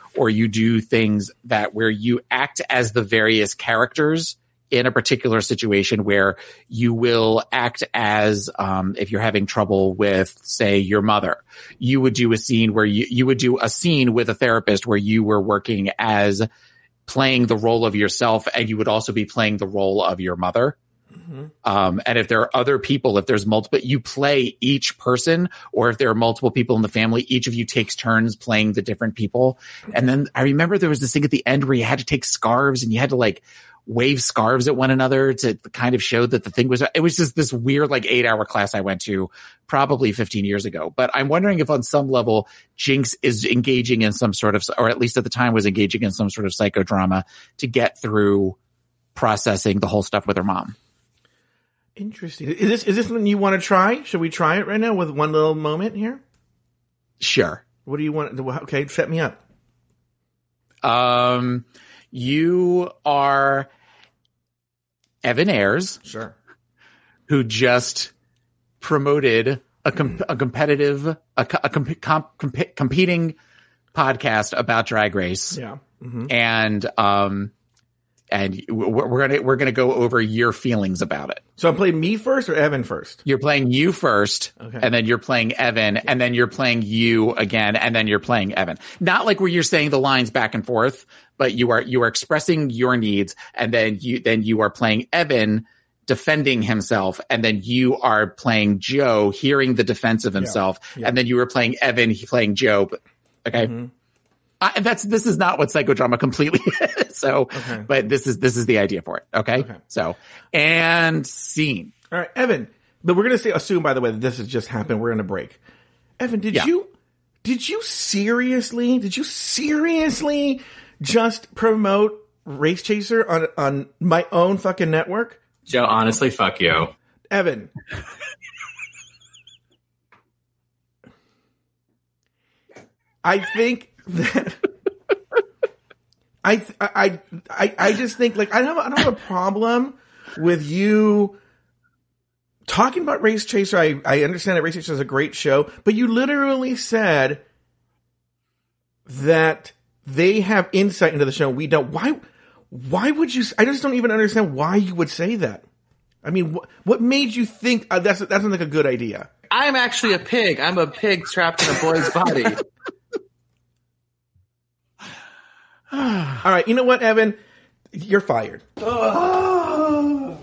S3: or you do things that where you act as the various characters in a particular situation, where you will act as, um, if you're having trouble with, say, your mother, you would do a scene where you, you would do a scene with a therapist where you were working as playing the role of yourself, and you would also be playing the role of your mother. Mm-hmm. Um, and if there are other people, if there's multiple, you play each person, or if there are multiple people in the family, each of you takes turns playing the different people. And then I remember there was this thing at the end where you had to take scarves and you had to like wave scarves at one another to kind of show that the thing was, it was just this weird like eight hour class I went to probably fifteen years ago. But I'm wondering if on some level Jinx is engaging in some sort of, or at least at the time was engaging in some sort of psychodrama to get through processing the whole stuff with her mom.
S1: Interesting. Is this, is this something you want to try? Should we try it right now with one little moment here?
S3: Sure.
S1: What do you want? Okay, set me up.
S3: Um, you are Evan Ayres,
S1: sure,
S3: who just promoted a, com- a competitive, a, a comp- comp- comp- competing podcast about Drag Race.
S1: Yeah, mm-hmm.
S3: and um, and we're, we're gonna we're gonna go over your feelings about it.
S1: So I'm playing me first or Evan first?
S3: You're playing you first,
S1: okay,
S3: and then you're playing Evan, okay, and then you're playing you again, and then you're playing Evan. Not like where you're saying the lines back and forth, but you are you are expressing your needs, and then you then you are playing Evan defending himself, and then you are playing Joe hearing the defense of himself, yeah. Yeah. and then you are playing Evan he playing Joe. Okay. Mm-hmm. I, that's this is not what psychodrama completely is. So, okay. but this is this is the idea for it. Okay? okay. So, and scene.
S1: All right, Evan. But we're gonna say assume by the way that this has just happened. We're gonna break. Evan, did yeah. you did you seriously did you seriously just promote Race Chaser on on my own fucking network?
S5: Joe, honestly, fuck you,
S1: Evan. I think that I, I I I just think like I don't have, I don't have a problem with you talking about Race Chaser. I I understand that Race Chaser is a great show, but you literally said that they have insight into the show. We don't. Why? Why would you? I just don't even understand why you would say that. I mean, what what made you think uh, that's that sounds like a good idea?
S6: I'm actually a pig. I'm a pig trapped in a boy's body.
S1: All right, you know what, Evan? You're fired. Oh.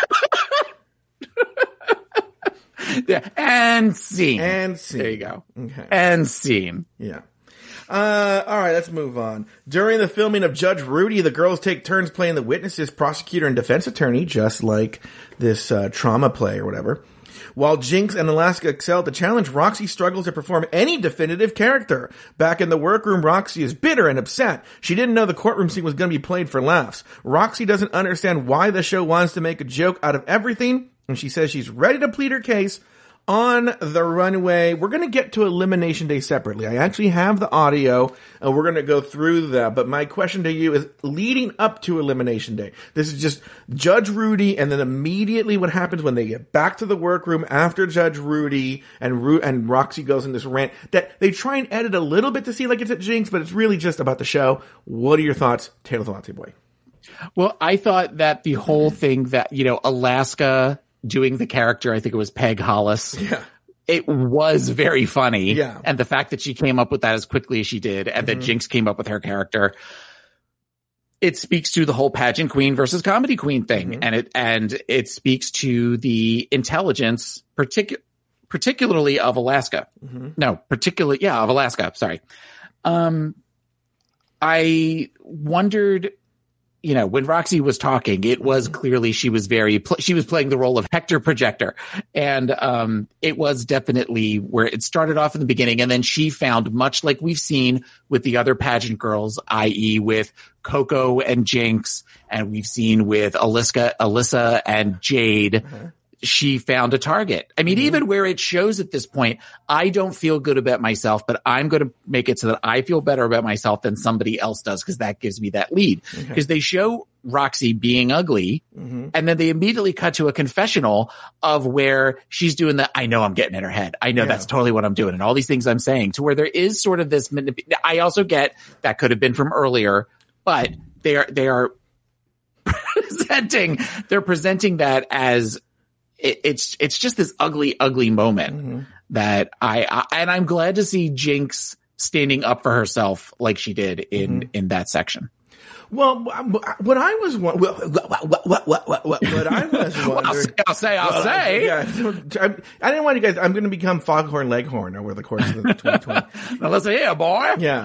S3: yeah, and scene.
S1: And scene.
S3: There you go.
S1: Okay.
S3: And scene.
S1: Yeah. Uh, all right, let's move on. During the filming of Judge Rudy, the girls take turns playing the witnesses, prosecutor, and defense attorney, just like this uh, trauma play or whatever. While Jinx and Alaska excel at the challenge, Roxy struggles to perform any definitive character. Back in the workroom, Roxy is bitter and upset. She didn't know the courtroom scene was going to be played for laughs. Roxy doesn't understand why the show wants to make a joke out of everything, and she says she's ready to plead her case on the runway. We're going to get to Elimination Day separately. I actually have the audio, and we're going to go through that. But my question to you is, leading up to Elimination Day, this is just Judge Rudy, and then immediately what happens when they get back to the workroom after Judge Rudy, and Ru- and Roxy goes in this rant, that they try and edit a little bit to see like it's at Jinx, but it's really just about the show. What are your thoughts, Taylor the Latte Boy?
S3: Well, I thought that the whole thing that, you know, Alaska doing the character, I think it was Peg Hollis.
S1: Yeah.
S3: It was very funny.
S1: Yeah.
S3: And the fact that she came up with that as quickly as she did, and mm-hmm. that Jinx came up with her character, it speaks to the whole pageant queen versus comedy queen thing. Mm-hmm. And it, and it speaks to the intelligence, particu- particularly of Alaska. Mm-hmm. No, particularly, yeah, of Alaska. Sorry. Um, I wondered, you know, when Roxy was talking, it was clearly she was very, pl- she was playing the role of Hector Projector. And um, it was definitely where it started off in the beginning. And then she found, much like we've seen with the other pageant girls, that is with Coco and Jinx, and we've seen with Alyssa, Alyssa and Jade, mm-hmm. she found a target. I mean, mm-hmm. even where it shows at this point, I don't feel good about myself, but I'm going to make it so that I feel better about myself than somebody else does, because that gives me that lead. Because okay. they show Roxy being ugly. Mm-hmm. And then they immediately cut to a confessional of where she's doing the, I know I'm getting in her head. I know yeah. that's totally what I'm doing. And all these things I'm saying, to where there is sort of this, manip- I also get that could have been from earlier, but they are, they are presenting, they're presenting that as it, it's, it's just this ugly, ugly moment mm-hmm. that I, I, and I'm glad to see Jinx standing up for herself like she did in, mm-hmm. in that section.
S1: Well, what I was what what what what what what, what I was wondering,
S3: I'll say, I'll well, say,
S1: yeah, I, I didn't want you guys. I'm going to become Foghorn Leghorn over the course of the twenty twenty.
S3: Now listen here, boy.
S1: Yeah,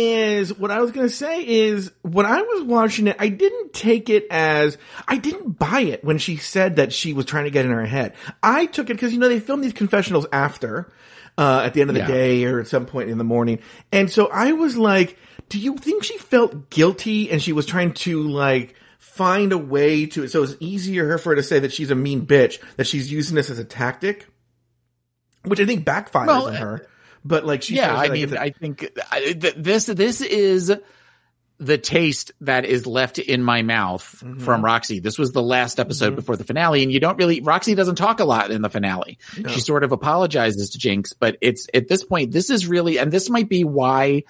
S1: is what I was going to say is when I was watching it, I didn't take it as I didn't buy it when she said that she was trying to get in her head. I took it because you know they filmed these confessionals after, uh, at the end of the yeah. day or at some point in the morning, and so I was like. Do you think she felt guilty and she was trying to like find a way to, so it's easier for her to say that she's a mean bitch, that she's using this as a tactic, which I think backfires well, on her. But like, she
S3: yeah,
S1: says,
S3: I mean, I think I, th- this, this is the taste that is left in my mouth mm-hmm. from Roxy. This was the last episode mm-hmm. before the finale. And you don't really, Roxy doesn't talk a lot in the finale. No. She sort of apologizes to Jinx, but it's at this point, this is really, and this might be why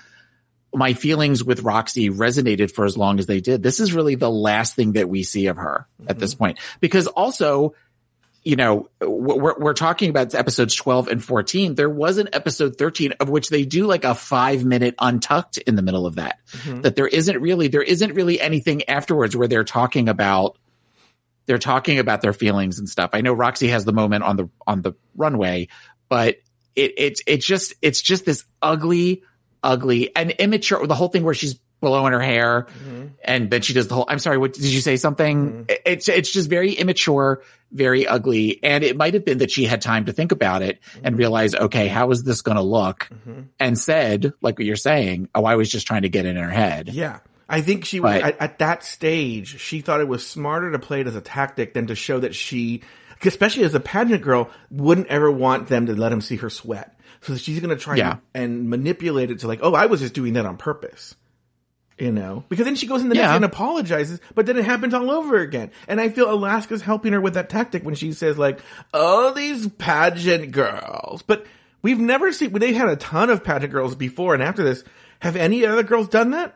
S3: my feelings with Roxy resonated for as long as they did. This is really the last thing that we see of her mm-hmm. at this point. Because also, you know, we're, we're talking about episodes twelve and fourteen. There was an episode thirteen of which they do like a five minute untucked in the middle of that. Mm-hmm. That there isn't really, there isn't really anything afterwards where they're talking about, they're talking about their feelings and stuff. I know Roxy has the moment on the, on the runway, but it, it's, it's just, it's just this ugly, ugly and immature, the whole thing where she's blowing her hair mm-hmm. and then she does the whole, I'm sorry, what did you say something? Mm-hmm. It's, it's just very immature, very ugly. And it might have been that she had time to think about it mm-hmm. and realize, okay, how is this going to look? Mm-hmm. And said, like what you're saying, oh, I was just trying to get in her head.
S1: Yeah. I think she was, at, at that stage, she thought it was smarter to play it as a tactic than to show that she, especially as a pageant girl, wouldn't ever want them to let him see her sweat. So she's going to try
S3: yeah.
S1: and manipulate it to like, oh, I was just doing that on purpose. You know, because then she goes in the
S3: yeah.
S1: next and apologizes, but then it happens all over again. And I feel Alaska's helping her with that tactic when she says like, oh, these pageant girls. But we've never seen, they've had a ton of pageant girls before and after this. Have any other girls done that?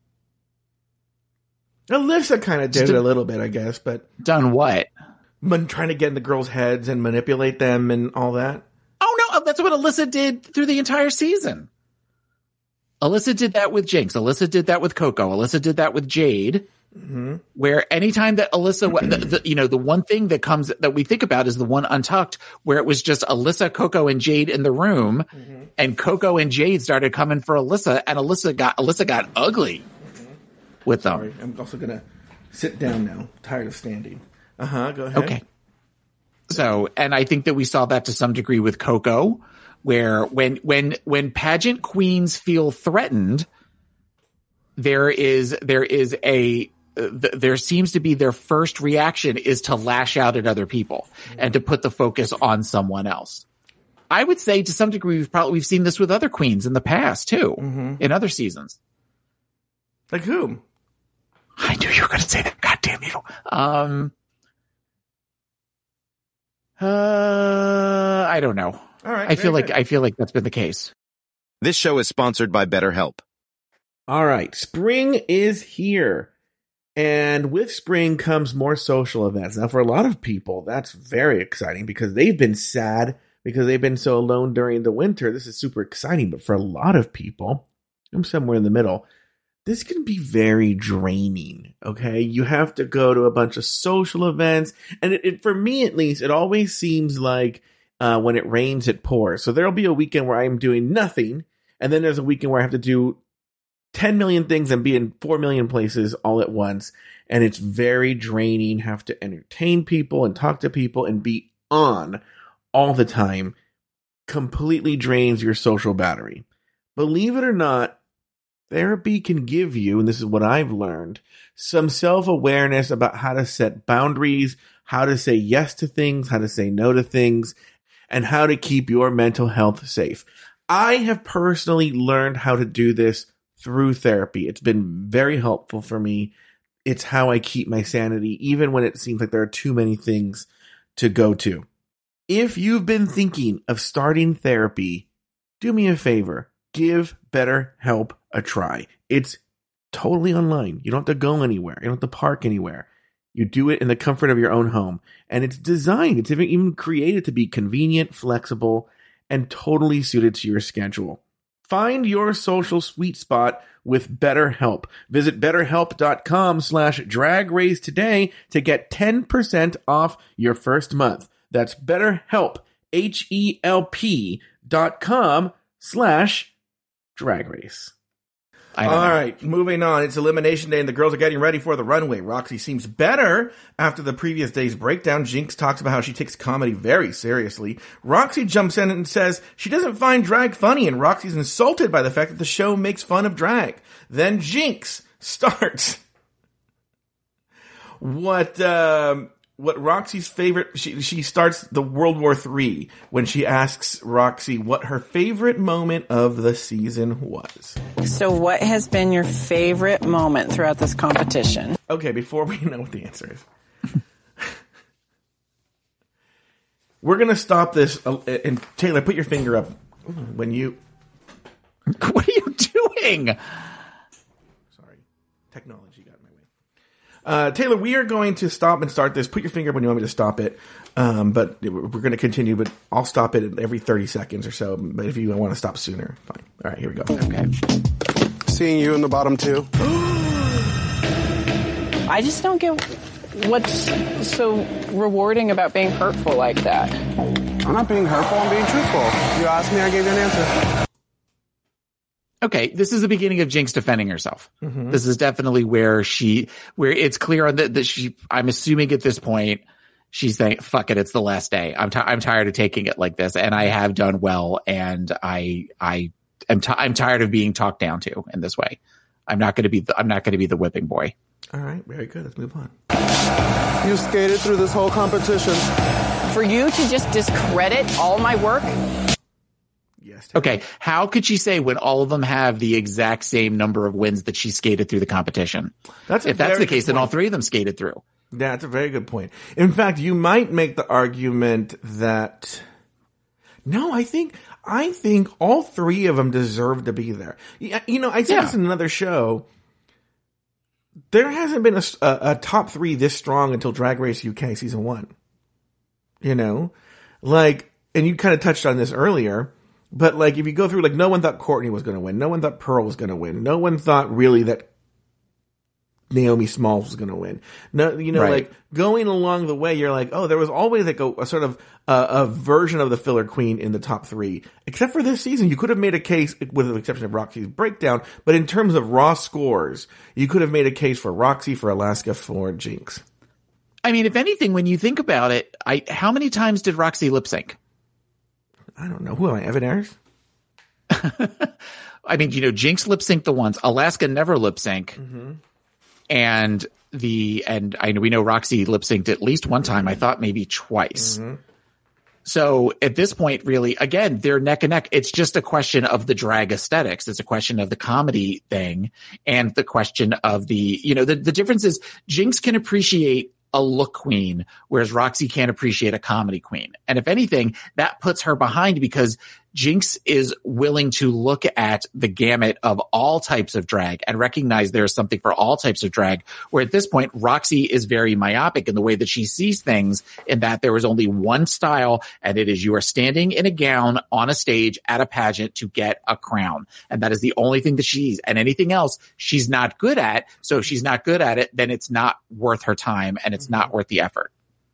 S1: Alyssa kind of did Just it a little bit, I guess, but.
S3: Done what?
S1: Man, trying to get in the girls' heads and manipulate them and all that.
S3: Oh no, that's what Alyssa did through the entire season. Alyssa did that with Jinx. Alyssa did that with Coco. Alyssa did that with Jade. Mm-hmm. Where anytime that Alyssa, the, the, you know, the one thing that comes that we think about is the one Untucked, where it was just Alyssa, Coco, and Jade in the room, mm-hmm. and Coco and Jade started coming for Alyssa, and Alyssa got Alyssa got ugly mm-hmm. with them.
S1: Sorry, I'm also gonna sit down now. I'm tired of standing. Uh huh. Go ahead.
S3: Okay. So, and I think that we saw that to some degree with Coco, where when, when, when pageant queens feel threatened, there is, there is a, uh, th- there seems to be their first reaction is to lash out at other people mm-hmm. and to put the focus on someone else. I would say to some degree, we've probably, we've seen this with other queens in the past too, mm-hmm. in other seasons.
S1: Like whom?
S3: I knew you were going to say that. God damn you. Um, Uh, I don't know.
S1: All right.
S3: I feel like, good. I feel like that's been the case.
S7: This show is sponsored by BetterHelp.
S1: All right. Spring is here. And with spring comes more social events. Now, for a lot of people, that's very exciting because they've been sad because they've been so alone during the winter. This is super exciting. But for a lot of people, I'm somewhere in the middle. This can be very draining, okay? You have to go to a bunch of social events. And it, it, for me, at least, it always seems like uh, when it rains, it pours. So there'll be a weekend where I'm doing nothing. And then there's a weekend where I have to do ten million things and be in four million places all at once. And it's very draining. Have to entertain people and talk to people and be on all the time. Completely drains your social battery. Believe it or not, therapy can give you, and this is what I've learned, some self-awareness about how to set boundaries, how to say yes to things, how to say no to things, and how to keep your mental health safe. I have personally learned how to do this through therapy. It's been very helpful for me. It's how I keep my sanity, even when it seems like there are too many things to go to. If you've been thinking of starting therapy, do me a favor. Give BetterHelp a try. It's totally online. You don't have to go anywhere. You don't have to park anywhere. You do it in the comfort of your own home. And it's designed, it's even created to be convenient, flexible, and totally suited to your schedule. Find your social sweet spot with BetterHelp. Visit betterhelp.com slash drag race today to get ten percent off your first month. That's BetterHelp, H-E-L-P dot com slash drag race.
S8: All right, moving on. It's Elimination Day, and the girls are getting ready for the runway. Roxy seems better after the previous day's breakdown. Jinx talks about how she takes comedy very seriously. Roxy jumps in and says she doesn't find drag funny, and Roxy's insulted by the fact that the show makes fun of drag. Then Jinx starts what um, what Roxy's favorite. She she starts the World War Three when she asks Roxy what her favorite moment of the season was.
S9: So what has been your favorite moment throughout this competition?
S8: Okay, before we know what the answer is. We're going to stop this. Uh, and Taylor, put your finger up when you...
S3: What are you doing?
S8: Sorry. Technology got in my way. Uh, Taylor, we are going to stop and start this. Put your finger up when you want me to stop it. Um, but we're going to continue, but I'll stop it every thirty seconds or so. But if you want to stop sooner, fine. All right, here we go.
S3: Okay.
S10: Seeing you in the bottom two.
S9: I just don't get what's so rewarding about being hurtful like that.
S10: I'm not being hurtful, I'm being truthful. You asked me, I gave you an answer.
S3: Okay, this is the beginning of Jinx defending herself.
S8: Mm-hmm.
S3: This is definitely where she, where it's clear on that, that she, I'm assuming at this point, she's saying, fuck it, it's the last day. I'm t- I'm tired of taking it like this, and I have done well, and I, I am t- I'm tired of being talked down to in this way. I'm not going to be, the, I'm not going to be the whipping boy.
S8: All right, very good. Let's move on.
S10: You skated through this whole competition.
S9: For you to just discredit all my work?
S8: Yes.
S3: Okay, how could she say when all of them have the exact same number of wins that she skated through the competition?
S8: That's
S3: if that's the case, then all three of them skated through.
S8: That's a very good point. In fact, you might make the argument that no, I think I think all three of them deserve to be there. You know, I said
S3: Yeah.
S8: this in another show. There hasn't been a, a, a top three this strong until Drag Race U K season one. You know, like, and you kind of touched on this earlier, but like if you go through, like, no one thought Courtney was going to win. No one thought Pearl was going to win. No one thought really that Naomi Smalls was going to win. No, you know,
S3: Right.
S8: like going along the way, you're like, oh, there was always like a, a sort of uh, a version of the filler queen in the top three. Except for this season, you could have made a case, with the exception of Roxy's breakdown, but in terms of raw scores, you could have made a case for Roxy, for Alaska, for Jinx.
S3: I mean, if anything, when you think about it, I how many times did Roxy lip sync?
S8: I don't know. Who am I, Evan Ayers?
S3: I mean, you know, Jinx lip synced the once. Alaska never lip sync.
S8: Mm-hmm.
S3: And the, and I know we know Roxy lip synced at least one time. I thought maybe twice.
S8: Mm-hmm.
S3: So at this point, really, again, they're neck and neck. It's just a question of the drag aesthetics. It's a question of the comedy thing and the question of the, you know, the, the difference is Jinx can appreciate a look queen, whereas Roxy can't appreciate a comedy queen. And if anything, that puts her behind because Jinx is willing to look at the gamut of all types of drag and recognize there's something for all types of drag, where at this point, Roxy is very myopic in the way that she sees things, in that there is only one style, and it is you are standing in a gown on a stage at a pageant to get a crown. And that is the only thing that she's, and anything else she's not good at. So if she's not good at it, then it's not worth her time and it's not worth the effort.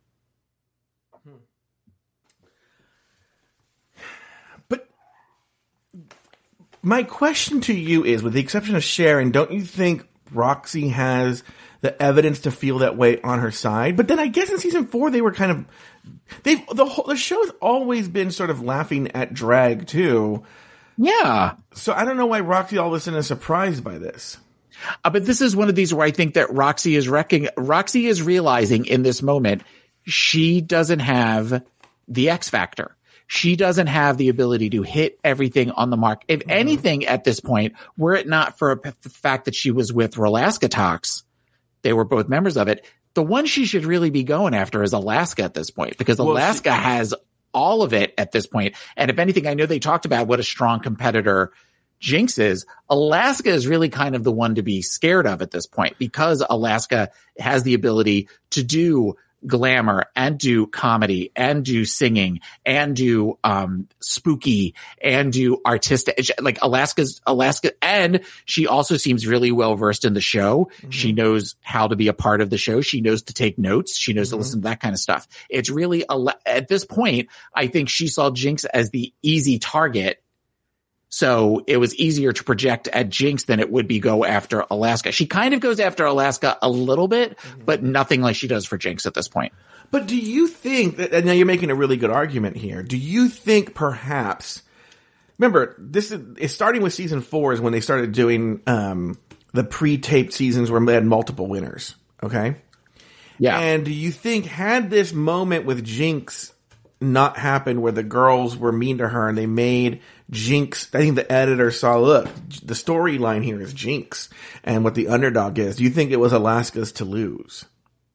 S8: My question to you is, with the exception of Sharon, don't you think Roxy has the evidence to feel that way on her side? But then I guess in season four they were kind of, they've, the whole, the show's always been sort of laughing at drag too.
S3: Yeah.
S8: So I don't know why Roxy all of a sudden is surprised by this.
S3: Uh, but this is one of these where I think that Roxy is wrecking, Roxy is realizing in this moment, she doesn't have the X factor. She doesn't have the ability to hit everything on the mark. If mm-hmm. anything at this point, were it not for a, the fact that she was with Rolaska Talks, They were both members of it. The one she should really be going after is Alaska at this point, because
S1: Well,
S3: Alaska
S1: she-
S3: has all of it at this point. And if anything, I know they talked about what a strong competitor Jinx is. Alaska is really kind of the one to be scared of at this point, because Alaska has the ability to do glamour and do comedy and do singing and do um spooky and do artistic. Like Alaska's Alaska, and she also seems really well versed in the show. Mm-hmm. She knows how to be a part of the show. She knows to take notes. She knows mm-hmm. to listen to that kind of stuff. It's really at this point, I think she saw Jinx as the easy target. So it was easier to project at Jinx than it would be go after Alaska. She kind of goes after Alaska a little bit, mm-hmm. but nothing like she does for Jinx at this point.
S1: But do you think that, and now you're making a really good argument here. Do you think perhaps, remember, this is, it's starting with season four is when they started doing, um, the pre-taped seasons where they had multiple winners. Okay.
S3: Yeah.
S1: And do you think had this moment with Jinx not happened where the girls were mean to her and they made Jinx, I think the editor saw, look, the storyline here is Jinx and what the underdog is. Do you think it was Alaska's to lose?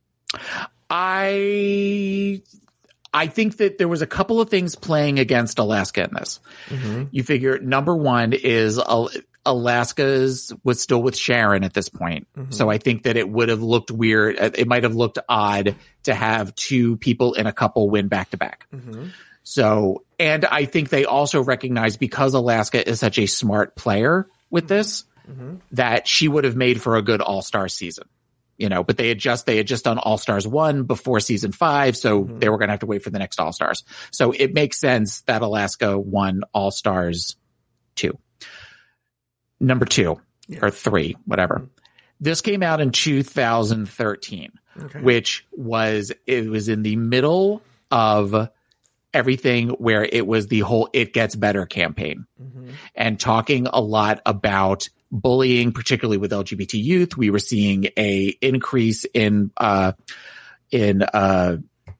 S3: I, I think that there was a couple of things playing against Alaska in this. Mm-hmm. You figure number one is uh, Alaska's was still with Sharon at this point. Mm-hmm. So I think that it would have looked weird. It might have looked odd to have two people in a couple win back to back. So, and I think they also recognize, because Alaska is such a smart player with this, mm-hmm. that she would have made for a good all-star season. You know, but they had just, they had just done All-Stars one before season five. So mm-hmm. they were going to have to wait for the next All-Stars. So it makes sense that Alaska won All-Stars two. Number two yeah. or three, whatever. Mm-hmm. This came out in two thousand thirteen, okay. which was, it was in the middle of everything where it was the whole It Gets Better campaign mm-hmm. and talking a lot about bullying, particularly with L G B T youth. We were seeing a increase in, uh, in, uh,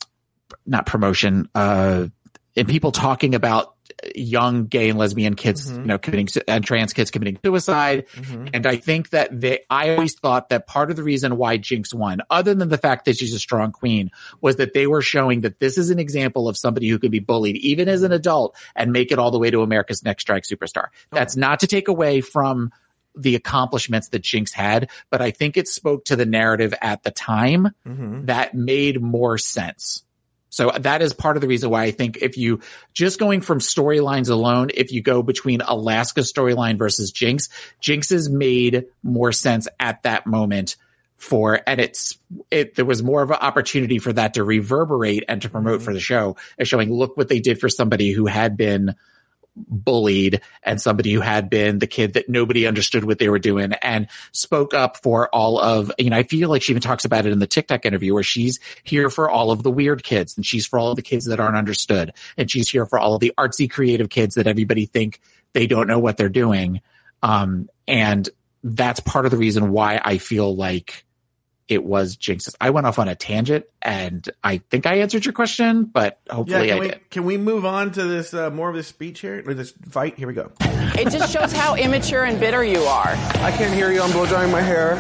S3: not promotion, uh, in people talking about young gay and lesbian kids, mm-hmm. you know, committing, and trans kids committing suicide. Mm-hmm. And I think that they, I always thought that part of the reason why Jinx won, other than the fact that she's a strong queen, was that they were showing that this is an example of somebody who could be bullied even as an adult and make it all the way to America's Next Strike Superstar. Okay. That's not to take away from the accomplishments that Jinx had, but I think it spoke to the narrative at the time mm-hmm. that made more sense. So that is part of the reason why I think if you just going from storylines alone, if you go between Alaska's storyline versus Jinx, Jinx's made more sense at that moment for, and it's, it, there was more of an opportunity for that to reverberate and to promote mm-hmm. for the show as showing, look what they did for somebody who had been bullied and somebody who had been the kid that nobody understood what they were doing and spoke up for all of, you know, I feel like she even talks about it in the TikTok interview where she's here for all of the weird kids and she's for all of the kids that aren't understood. And she's here for all of the artsy creative kids that everybody think they don't know what they're doing. Um, and that's part of the reason why I feel like it was Jinx. I went off on a tangent and I think I answered your question, but hopefully
S1: yeah,
S3: I
S1: we,
S3: did.
S1: Can we move on to this, uh, more of this speech here, or this fight? Here we go.
S9: It just shows how immature and bitter you are.
S10: I can't hear you. I'm blow drying my hair.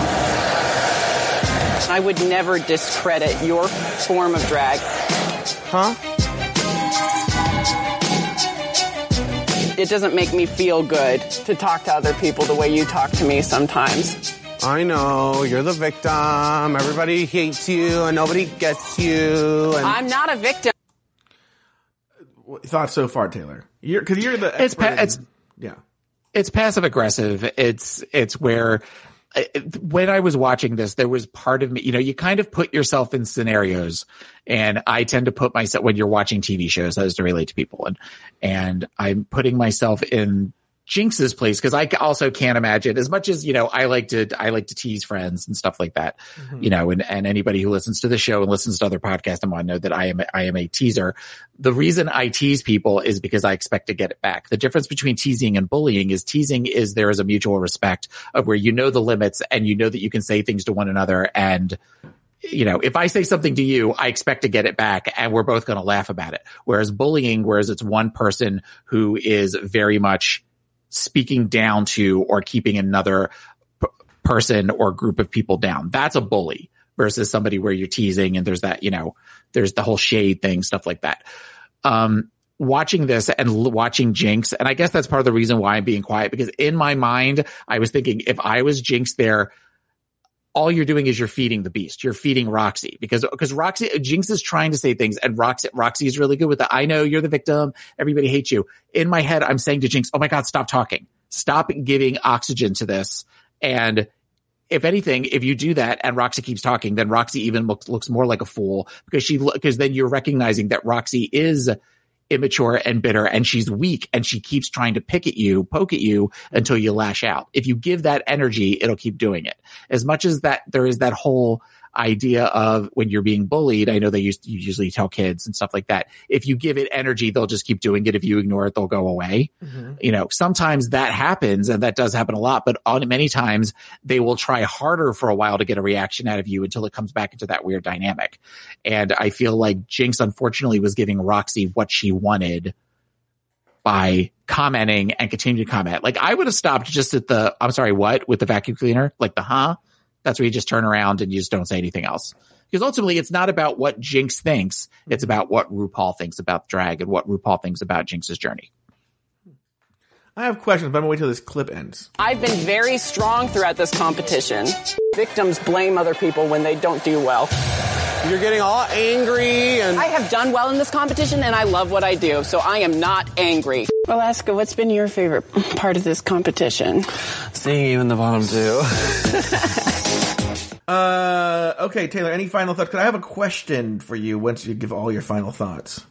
S9: I would never discredit your form of drag.
S10: Huh?
S9: It doesn't make me feel good to talk to other people the way you talk to me sometimes.
S10: I know, you're the victim. Everybody hates you and nobody gets you. And
S9: I'm not a victim.
S1: Thoughts so far, Taylor? You're, cause you're the
S3: it's, pa-
S1: in,
S3: it's,
S1: yeah.
S3: It's passive aggressive. It's, it's where, when I was watching this, there was part of me, you know, you kind of put yourself in scenarios, and I tend to put myself, when you're watching T V shows, as to relate to people, and, and I'm putting myself in Jinx's place, because I also can't imagine, as much as, you know, I like to, I like to tease friends and stuff like that, mm-hmm. you know, and, and anybody who listens to the show and listens to other podcasts and want to know that I am, I am a teaser. The reason I tease people is because I expect to get it back. The difference between teasing and bullying is teasing is there is a mutual respect of where you know the limits and you know that you can say things to one another. And, you know, if I say something to you, I expect to get it back and we're both going to laugh about it. Whereas bullying, whereas it's one person who is very much speaking down to or keeping another p- person or group of people down. That's a bully versus somebody where you're teasing and there's that, you know, there's the whole shade thing, stuff like that. Um, watching this and l- watching Jinx, and I guess that's part of the reason why I'm being quiet, because in my mind, I was thinking if I was Jinx there, all you're doing is you're feeding the beast. You're feeding Roxy because, because Roxy, Jinx is trying to say things and Roxy, Roxy is really good with that. I know you're the victim. Everybody hates you. In my head, I'm saying to Jinx, oh my God, stop talking. Stop giving oxygen to this. And if anything, if you do that and Roxy keeps talking, then Roxy even looks, looks more like a fool because she, because then you're recognizing that Roxy is immature and bitter and she's weak and she keeps trying to pick at you, poke at you until you lash out. If you give that energy, it'll keep doing it. As much as that there is that whole idea of when you're being bullied, I know they used to, you usually tell kids and stuff like that. If you give it energy, they'll just keep doing it. If you ignore it, they'll go away. Mm-hmm. You know, sometimes that happens and that does happen a lot, but on many times they will try harder for a while to get a reaction out of you until it comes back into that weird dynamic. And I feel like Jinx unfortunately was giving Roxy what she wanted by commenting and continuing to comment. Like I would have stopped just at the, I'm sorry, what? With the vacuum cleaner? Like the huh? That's where you just turn around and you just don't say anything else. Because ultimately, it's not about what Jinx thinks. It's about what RuPaul thinks about drag and what RuPaul thinks about Jinx's journey.
S1: I have questions, but I'm going to wait till this clip ends.
S9: I've been very strong throughout this competition. Victims blame other people when they don't do well.
S10: You're getting all angry and...
S9: I have done well in this competition and I love what I do, so I am not angry. Alaska, what's been your favorite part of this competition?
S6: Seeing you in the bottom two.
S1: uh, okay, Taylor, any final thoughts? Because I have a question for you once you give all your final thoughts.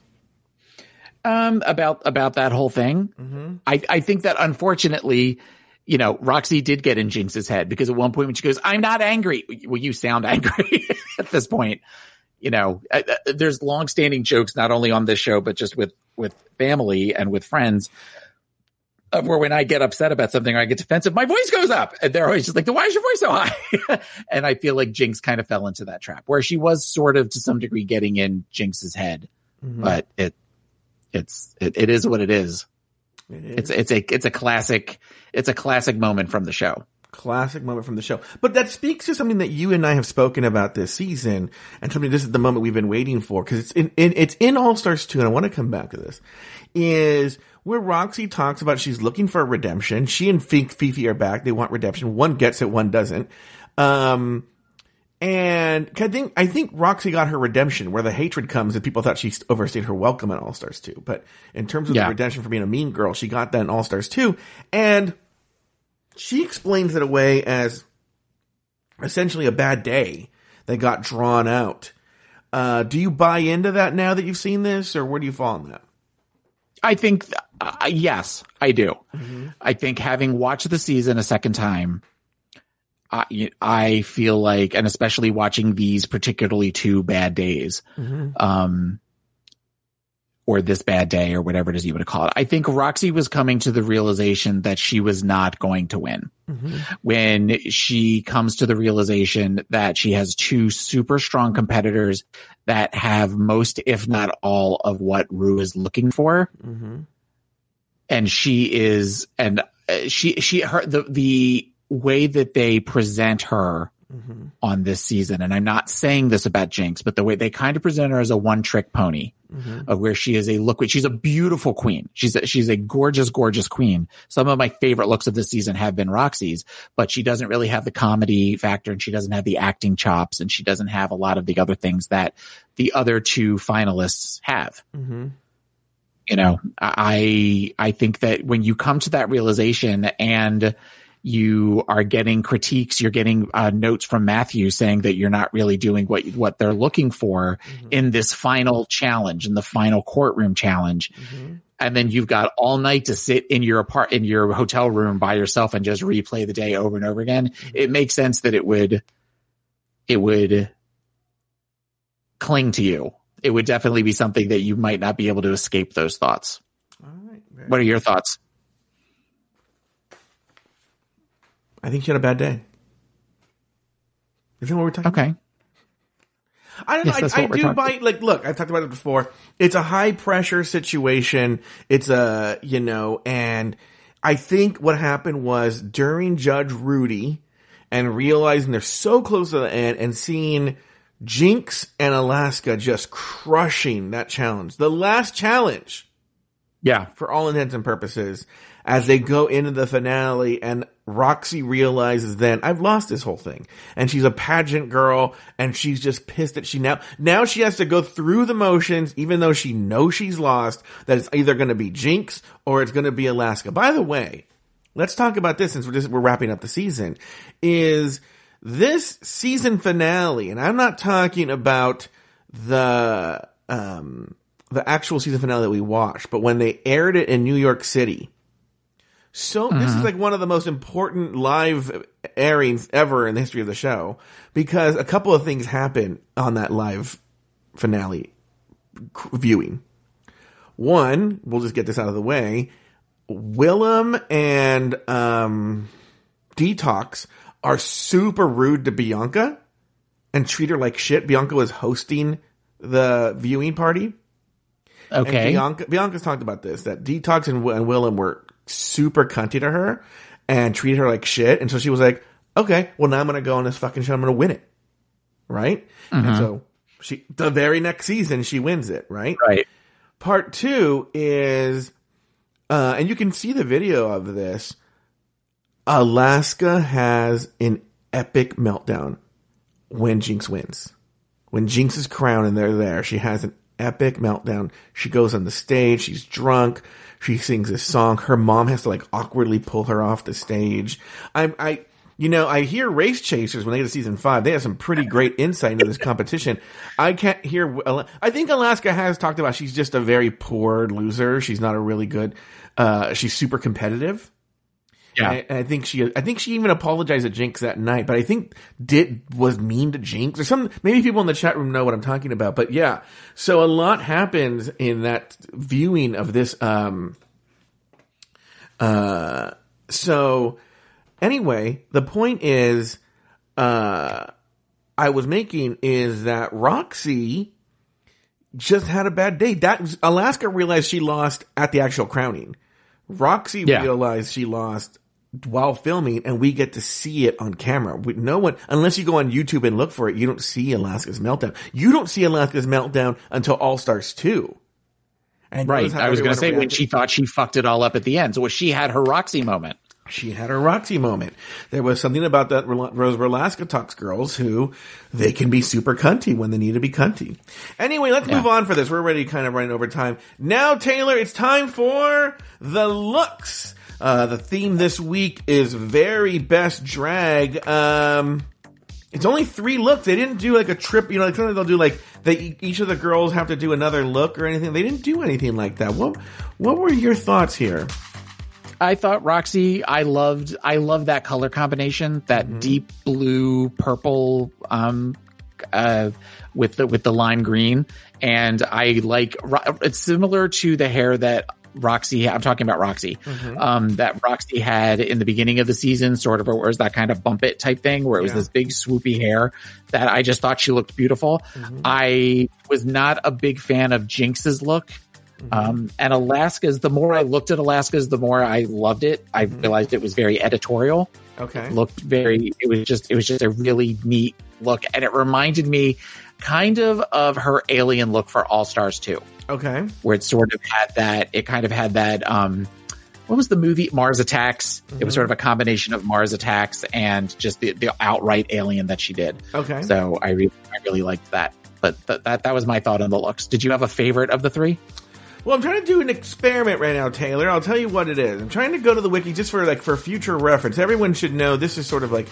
S3: Um, about, about that whole thing. Mm-hmm. I, I think that unfortunately, you know, Roxy did get in Jinx's head because at one point when she goes, I'm not angry. Well, you sound angry at this point. You know, uh, there's longstanding jokes, not only on this show, but just with, with family and with friends of where when I get upset about something or I get defensive, my voice goes up and they're always just like, why is your voice so high? And I feel like Jinx kind of fell into that trap where she was sort of to some degree getting in Jinx's head, mm-hmm. but it, it's, it, it is what it is. It is. It's, it's a, it's a classic, it's a classic moment from the show.
S1: Classic moment from the show. But that speaks to something that you and I have spoken about this season and something, this is the moment we've been waiting for because it's in, in, it's in All Stars two and I want to come back to this, is where Roxy talks about she's looking for a redemption. She and Fifi are back. They want redemption. One gets it, one doesn't. Um, and I think, I think Roxy got her redemption where the hatred comes and people thought she overstayed her welcome in All Stars two. But in terms of yeah. the redemption for being a mean girl, she got that in All Stars two. And she explains it away as essentially a bad day that got drawn out. Uh, do you buy into that now that you've seen this, or where do you fall on that?
S3: I think, uh, yes, I do. Mm-hmm. I think having watched the season a second time, I, I feel like, and especially watching these particularly two bad days, mm-hmm. um, or this bad day or whatever it is you want to call it. I think Roxy was coming to the realization that she was not going to win. Mm-hmm. When she comes to the realization that she has two super strong competitors that have most, if not all, of what Ru is looking for. Mm-hmm. And she is, and she, she, her, the, the way that they present her mm-hmm. on this season, and I'm not saying this about Jinx, but the way they kind of present her as a one trick pony. Mm-hmm. Of where she is a look, she's a beautiful queen. She's a, she's a gorgeous, gorgeous queen. Some of my favorite looks of this season have been Roxy's, but she doesn't really have the comedy factor and she doesn't have the acting chops and she doesn't have a lot of the other things that the other two finalists have. Mm-hmm. You know, I, I think that when you come to that realization and you are getting critiques, you're getting uh, notes from Matthew saying that you're not really doing what what they're looking for mm-hmm. in this final challenge, in the final courtroom challenge. Mm-hmm. And then you've got all night to sit in your apart in your hotel room by yourself and just replay the day over and over again. Mm-hmm. It makes sense that it would it would cling to you. It would definitely be something that you might not be able to escape those thoughts. All right. What are your thoughts?
S1: I think she had a bad day. Is that what we're talking
S3: okay.
S1: about? I don't know. Yes, I, I do buy, like, look, I've talked about it before. It's a high pressure situation. It's a, you know, and I think what happened was during Judge Rudy and realizing they're so close to the end and seeing Jinx and Alaska just crushing that challenge. The last challenge.
S3: Yeah.
S1: For all intents and purposes, as they go into the finale and Roxy realizes then, I've lost this whole thing. And she's a pageant girl and she's just pissed that she now, now she has to go through the motions, even though she knows she's lost, that it's either going to be Jinx or it's going to be Alaska. By the way, let's talk about this since we're just, we're wrapping up the season, is this season finale, and I'm not talking about the, um, the actual season finale that we watched, but when they aired it in New York City. So mm-hmm. This is like one of the most important live airings ever in the history of the show, because a couple of things happen on that live finale viewing. One, we'll just get this out of the way. Willem and um, Detox are super rude to Bianca and treat her like shit. Bianca was hosting the viewing party.
S3: Okay.
S1: And Bianca, Bianca's talked about this, that Detox and, and Willem were super cunty to her and treated her like shit. And so she was like, okay, well now I'm going to go on this fucking show. I'm going to win it. Right? Mm-hmm. And so she, the very next season, she wins it. Right?
S3: Right.
S1: Part two is, uh, and you can see the video of this. Alaska has an epic meltdown when Jinx wins. When Jinx is crowned and they're there, she has an epic meltdown. She goes on the stage. She's drunk. She sings this song. Her mom has to like awkwardly pull her off the stage. I, I, you know, I hear Race Chasers when they get to season five. They have some pretty great insight into this competition. I can't hear. I think Alaska has talked about she's just a very poor loser. She's not a really good. Uh, she's super competitive.
S3: Yeah,
S1: I, I think she. I think she even apologized to Jinx that night. But I think did was mean to Jinx or some. Maybe people in the chat room know what I'm talking about. But yeah, so a lot happens in that viewing of this. Um. Uh. So anyway, the point is, uh, I was making is that Roxy just had a bad day. That Alaska realized she lost at the actual crowning. Roxy yeah. realized she lost while filming, and we get to see it on camera. We, no one, unless you go on YouTube and look for it, you don't see Alaska's meltdown. You don't see Alaska's meltdown until All Stars two.
S3: And right. I was going to say when she thought she fucked it all up at the end. So she had her Roxy moment.
S1: She had her Roxy moment. There was something about that Rose Alaska Talks girls who they can be super cunty when they need to be cunty. Anyway, let's yeah. move on for this. We're already kind of running over time. Now, Taylor, it's time for the looks. Uh, the theme this week is very best drag. Um, it's only three looks. They didn't do like a trip, you know, like sometimes they'll do like they each of the girls have to do another look or anything. They didn't do anything like that. What what were your thoughts here?
S3: I thought Roxy, I loved, I loved that color combination, that mm-hmm. deep blue, purple, um, uh, with the, with the lime green. And I like, it's similar to the hair that Roxy, I'm talking about Roxy, mm-hmm. um, that Roxy had in the beginning of the season, sort of, or was that kind of bump it type thing where it was yeah. this big swoopy hair that I just thought she looked beautiful. Mm-hmm. I was not a big fan of Jinx's look. Mm-hmm. Um, and Alaska's, the more I looked at Alaska's, the more I loved it. I mm-hmm. realized it was very editorial.
S1: Okay.
S3: It looked very, it was just, it was just a really neat look. And it reminded me kind of of her alien look for All Stars two.
S1: Okay.
S3: Where it sort of had that, it kind of had that, um, what was the movie? Mars Attacks. Mm-hmm. It was sort of a combination of Mars Attacks and just the, the outright alien that she did.
S1: Okay.
S3: So I really, I really liked that. But th- that, that was my thought on the looks. Did you have a favorite of the three?
S1: Well, I'm trying to do an experiment right now, Taylor. I'll tell you what it is. I'm trying to go to the wiki just for like for future reference. Everyone should know this is sort of like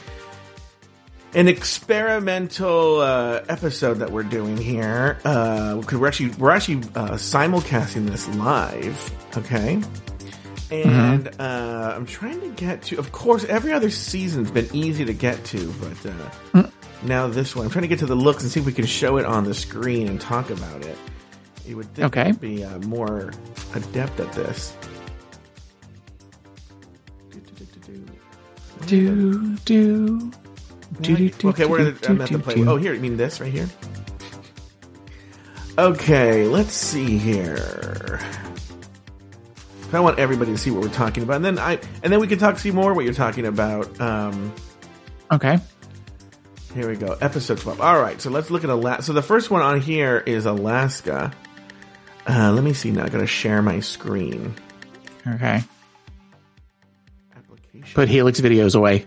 S1: an experimental uh, episode that we're doing here. Uh, because we're actually we're actually uh, simulcasting this live. Okay. And mm-hmm. uh, I'm trying to get to. Of course, every other season's been easy to get to, but uh, mm-hmm. now this one, I'm trying to get to the looks and see if we can show it on the screen and talk about it. You would think
S3: okay.
S1: I'd be uh, more adept at this.
S3: Do do do do.
S1: Okay, we're gonna. I'm at the play. Oh, here. You mean this right here? Okay, let's see here. I want everybody to see what we're talking about, and then I and then we can talk. See more what you're talking about. Um,
S3: Okay.
S1: Here we go. Episode twelve. All right. So let's look at Alaska. So the first one on here is Alaska. Uh, let me see now. I got to share my screen.
S3: Okay. Put Helix videos away.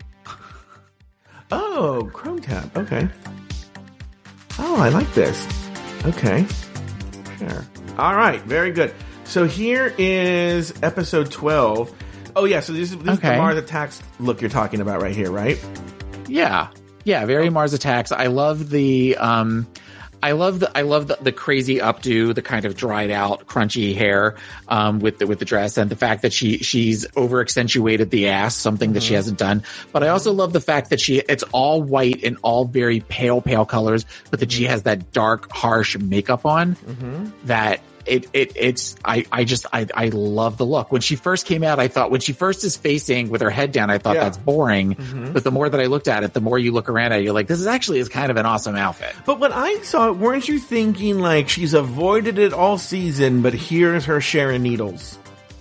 S1: Oh, Chrome tab. Okay. Oh, I like this. Okay. Sure. All right. Very good. So here is episode twelve. Oh, yeah. So this is, this
S3: okay.
S1: is the Mars Attacks look you're talking about right here, right?
S3: Yeah. Yeah. Very oh. Mars Attacks. I love the, um, I love the I love the, the crazy updo, the kind of dried out, crunchy hair um, with the with the dress, and the fact that she she's over accentuated the ass, something mm-hmm. that she hasn't done. But I also love the fact that she it's all white and all very pale pale colors, but that she has that dark, harsh makeup on mm-hmm. that. It, it, it's, I, I just, I, I love the look. When she first came out, I thought, when she first is facing with her head down, I thought yeah. that's boring. Mm-hmm. But the more that I looked at it, the more you look around at it, you're like, this is actually is kind of an awesome outfit.
S1: But when I saw it, weren't you thinking like she's avoided it all season, but here's her Sharon Needles?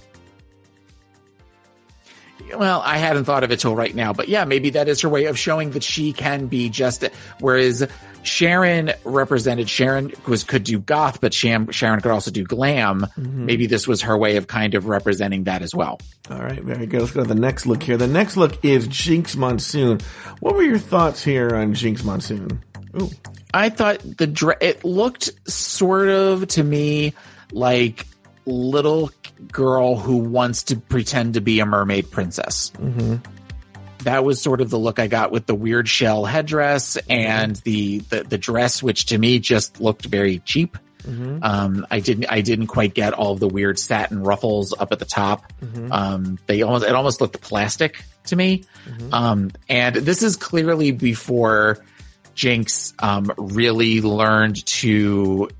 S3: Well, I hadn't thought of it till right now, but yeah, maybe that is her way of showing that she can be just, whereas Sharon represented, Sharon was, could do goth, but Sharon, Sharon could also do glam. Mm-hmm. Maybe this was her way of kind of representing that as well.
S1: All right, very good. Let's go to the next look here. The next look is Jinx Monsoon. What were your thoughts here on Jinx Monsoon? Ooh.
S3: I thought the dre- it looked sort of to me like little girl who wants to pretend to be a mermaid princess. Mm-hmm. That was sort of the look I got with the weird shell headdress and the, the, the dress, which to me just looked very cheap. Mm-hmm. Um, I didn't, I didn't quite get all of the weird satin ruffles up at the top. Mm-hmm. Um, they almost, it almost looked plastic to me. Mm-hmm. Um, and this is clearly before Jinx, um, really learned to,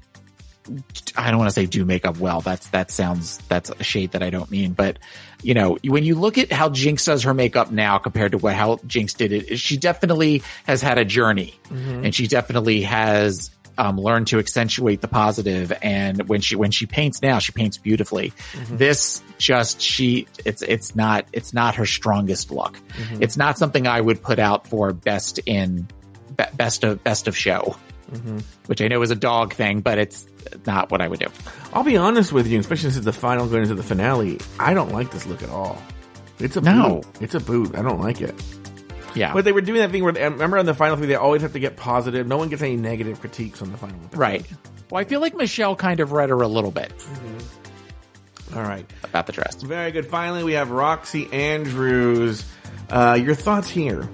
S3: I don't want to say do makeup well. That's, that sounds, that's a shade that I don't mean, but you know, when you look at how Jinx does her makeup now compared to what, how Jinx did it, she definitely has had a journey mm-hmm. and she definitely has, um, learned to accentuate the positive. And when she, when she paints now, she paints beautifully. Mm-hmm. This just, she, it's, it's not, it's not her strongest look. Mm-hmm. It's not something I would put out for best in, be, best of, best of show. Mm-hmm. Which I know is a dog thing, but it's not what I would do. I'll
S1: be honest with you, especially since it's the final going into the finale. I don't like this look at all. It's a
S3: no.
S1: boot. It's a boot. I don't like it.
S3: Yeah.
S1: But they were doing that thing where, remember on the final three, they always have to get positive. No one gets any negative critiques on the final episode.
S3: Right. Well, I feel like Michelle kind of read her a little bit.
S1: Mm-hmm. All right.
S3: About the dress.
S1: Very good. Finally, we have Roxy Andrews. Uh, your thoughts here?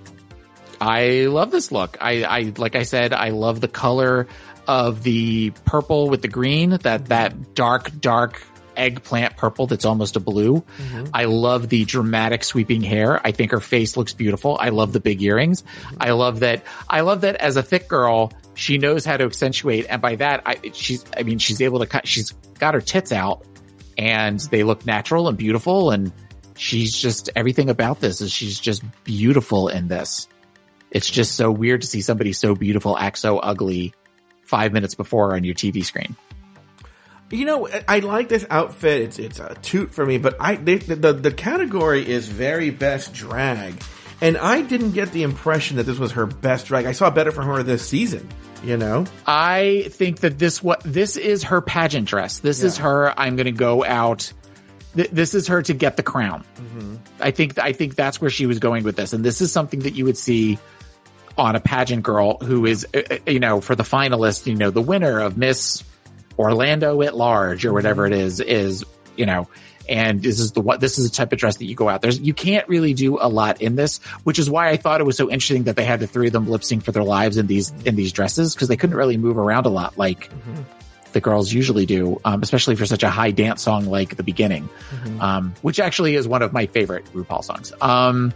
S3: I love this look. I, I, like I said, I love the color of the purple with the green, that, that dark, dark eggplant purple that's almost a blue. Mm-hmm. I love the dramatic sweeping hair. I think her face looks beautiful. I love the big earrings. Mm-hmm. I love that. I love that as a thick girl, she knows how to accentuate. And by that, I, she's, I mean, she's able to cut, she's got her tits out and they look natural and beautiful. And she's just, everything about this is she's just beautiful in this. It's just so weird to see somebody so beautiful act so ugly five minutes before on your T V screen.
S1: You know, I like this outfit. It's it's a toot for me, but I they, the the category is very best drag, and I didn't get the impression that this was her best drag. I saw better from her this season. You know,
S3: I think that this what this is her pageant dress. This yeah. is her. I'm going to go out. Th- this is her to get the crown. Mm-hmm. I think I think that's where she was going with this, and this is something that you would see on a pageant girl who is, you know, for the finalist, you know, the winner of Miss Orlando at Large or whatever it is, is, you know, and this is the what this is the type of dress that you go out. There's you can't really do a lot in this, which is why I thought it was so interesting that they had the three of them lip sync for their lives in these in these dresses, because they couldn't really move around a lot like mm-hmm. the girls usually do, um, especially for such a high dance song like The Beginning, mm-hmm. um, which actually is one of my favorite RuPaul songs. Um,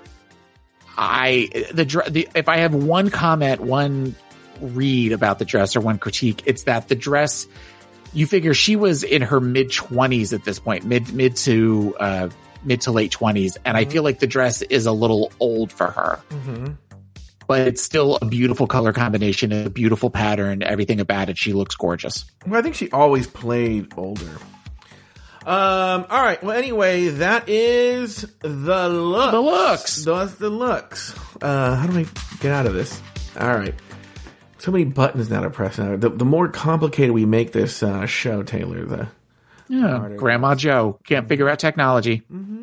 S3: I the, the if I have one comment, one read about the dress or one critique, it's that the dress, you figure she was in her mid twenties at this point, mid mid to uh mid to late twenties, and mm-hmm. I feel like the dress is a little old for her. Mm-hmm. But it's still a beautiful color combination, a beautiful pattern, everything about it. She looks gorgeous.
S1: Well, I think she always played older. Um, all right. Well, anyway, that is the looks.
S3: The looks.
S1: That's the looks. Uh, how do I get out of this? All right. So many buttons now to press now. The, the more complicated we make this uh, show, Taylor, the
S3: yeah, harder. Grandma Joe can't figure out technology.
S1: Mm-hmm.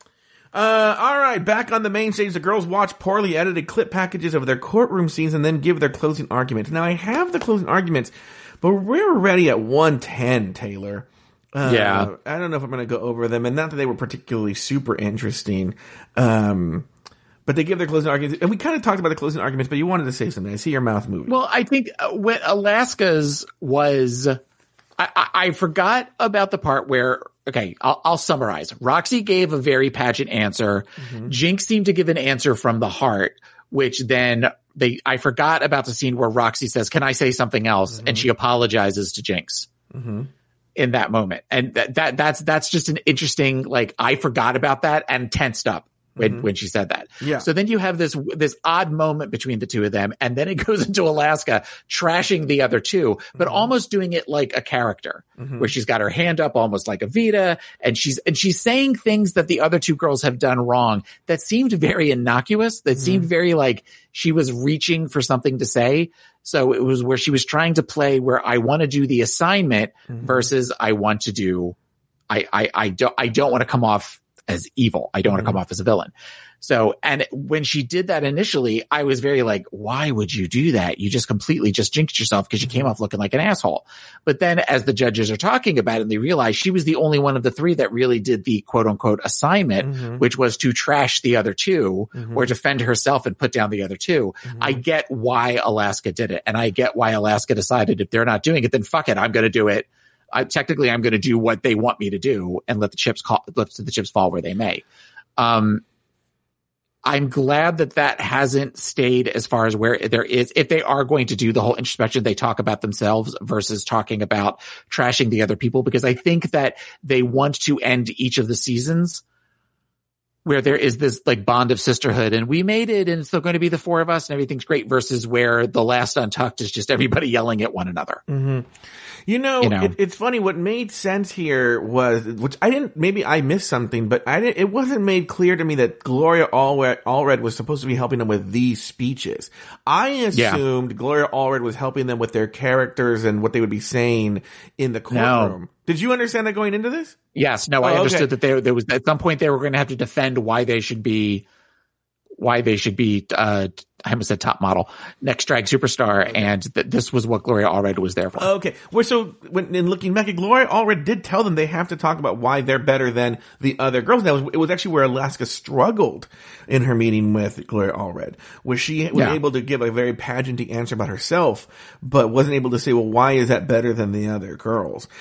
S1: Uh, all right. Back on the main stage, the girls watch poorly edited clip packages of their courtroom scenes and then give their closing arguments. Now, I have the closing arguments, but we're already at one ten, Taylor. Uh,
S3: yeah.
S1: I don't know if I'm going to go over them, and not that they were particularly super interesting. Um, but they give their closing arguments, and we kind of talked about the closing arguments, but you wanted to say something. I see your mouth moving.
S3: Well, I think uh, when Alaska's was, I, I, I forgot about the part where, okay, I'll, I'll summarize. Roxy gave a very pageant answer. Mm-hmm. Jinx seemed to give an answer from the heart, which then they, I forgot about the scene where Roxy says, "Can I say something else?" Mm-hmm. And she apologizes to Jinx. Mm-hmm. In that moment. And that, that, that's, that's just an interesting, like, I forgot about that and tensed up when, mm-hmm. when she said that.
S1: Yeah.
S3: So then you have this, this odd moment between the two of them. And then it goes into Alaska trashing the other two, but mm-hmm. almost doing it like a character mm-hmm. where she's got her hand up almost like a Vita. And she's, and she's saying things that the other two girls have done wrong that seemed very innocuous, that mm-hmm. seemed very like she was reaching for something to say. So it was where she was trying to play where I want to do the assignment mm-hmm. versus I want to do, I, I, I don't, I don't want to come off as evil. I don't mm-hmm. want to come off as a villain. So, and when she did that initially, I was very like, why would you do that? You just completely just jinxed yourself because you came off looking like an asshole. But then as the judges are talking about it and they realize she was the only one of the three that really did the quote unquote assignment, mm-hmm. which was to trash the other two mm-hmm. or defend herself and put down the other two. Mm-hmm. I get why Alaska did it. And I get why Alaska decided if they're not doing it, then fuck it. I'm going to do it. I, technically, I'm going to do what they want me to do and let the chips call, let the chips fall where they may. Um, I'm glad that that hasn't stayed as far as where there is. If they are going to do the whole introspection, they talk about themselves versus talking about trashing the other people, because I think that they want to end each of the seasons where there is this like bond of sisterhood and we made it and it's still going to be the four of us and everything's great versus where the last Untucked is just everybody yelling at one another.
S1: Mm-hmm. You know, you know? It, it's funny. What made sense here was, which I didn't, maybe I missed something, but I didn't, it wasn't made clear to me that Gloria Allred, Allred was supposed to be helping them with these speeches. I assumed yeah. Gloria Allred was helping them with their characters and what they would be saying in the courtroom. No. Did you understand that going into this?
S3: Yes. No, I oh, understood okay. that there, there was, at some point they were going to have to defend why they should be, why they should be, uh, I almost said top model, next drag superstar, okay. and that this was what Gloria Allred was there for.
S1: Okay. Well, so when in looking back, Gloria Allred did tell them they have to talk about why they're better than the other girls. That was, it was actually where Alaska struggled in her meeting with Gloria Allred, where she was yeah. able to give a very pageanty answer about herself, but wasn't able to say, well, why is that better than the other girls?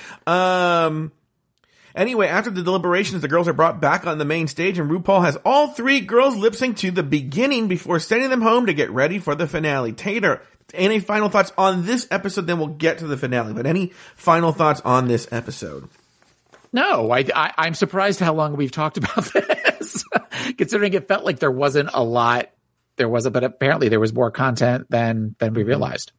S1: Um, Anyway, after the deliberations, the girls are brought back on the main stage and RuPaul has all three girls lip sync to the beginning before sending them home to get ready for the finale. Taylor, any final thoughts on this episode? Then we'll get to the finale, but any final thoughts on this episode?
S3: No, I, I, I'm surprised how long we've talked about this, considering it felt like there wasn't a lot. There wasn't, but apparently there was more content than, than we realized.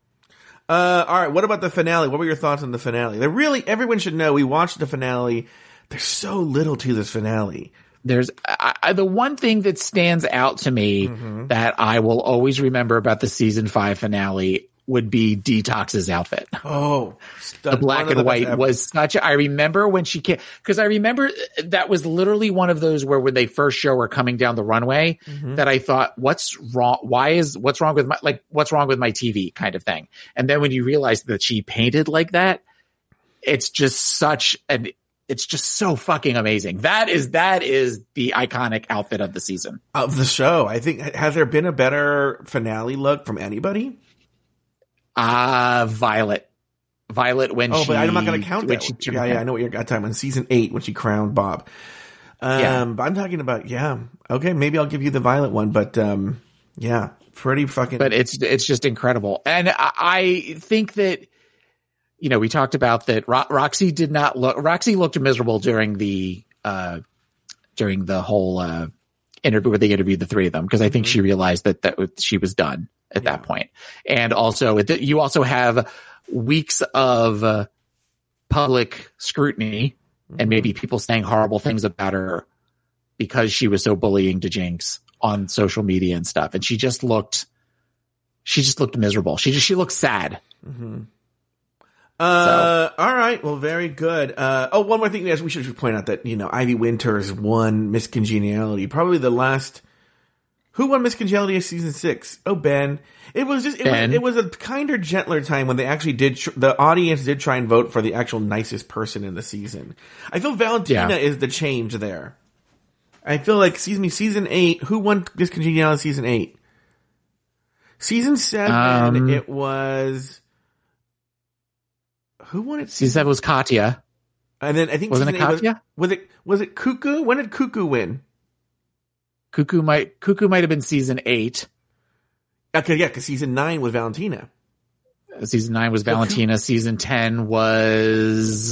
S1: Uh, all right. What about the finale? What were your thoughts on the finale? They really, everyone should know we watched the finale. There's so little to this finale.
S3: There's I, I, the one thing that stands out to me mm-hmm. that I will always remember about the season five finale would be Detox's outfit.
S1: Oh,
S3: the black and white was such a, I remember when she came, because I remember that was literally one of those where when they first show her coming down the runway mm-hmm. that I thought, what's wrong? Why is, what's wrong with my, like, what's wrong with my T V kind of thing. And then when you realize that she painted like that, it's just such an, it's just so fucking amazing. That is, that is the iconic outfit of the season.
S1: Of the show. I think, has there been a better finale look from anybody?
S3: Ah, uh, Violet. Violet when
S1: oh,
S3: she...
S1: Oh, but I'm not going to count that. She, yeah, yeah, I know what you're talking about. In season eight, when she crowned Bob. Um, yeah. But I'm talking about, yeah. Okay, maybe I'll give you the Violet one, but, um, yeah, pretty fucking...
S3: But it's, it's just incredible. And I, I think that, you know, we talked about that Ro- Roxy did not look... Roxy looked miserable during the, uh, during the whole, uh, interview where they interviewed the three of them, because I think mm-hmm. she realized that, that she was done at yeah. that point. And also, you also have weeks of uh, public scrutiny and maybe people saying horrible things about her because she was so bullying to Jinx on social media and stuff. And she just looked, she just looked miserable. She just, she looked sad.
S8: Mm-hmm. Uh, so. All right. Well, very good. Uh, oh, one more thing. Yes, we should point out that, you know, Ivy Winters won Miss Congeniality. Probably the last, who won Miss Congeniality of season six? Oh, Ben. It was just, it was, it was a kinder, gentler time when they actually did, tr- the audience did try and vote for the actual nicest person in the season. I feel Valentina yeah. is the change there. I feel like, excuse me, season eight, who won Miss Congeniality season eight? Season seven, um, it was, who won it?
S3: Season seven was Katya.
S8: And then I think
S3: wasn't it Katya?
S8: Was, was it, was it Cuckoo? When did Cuckoo win?
S3: Cuckoo might, Cuckoo might have been season eight.
S8: Okay, yeah, because season nine was Valentina.
S3: Season nine was Valentina. Season ten was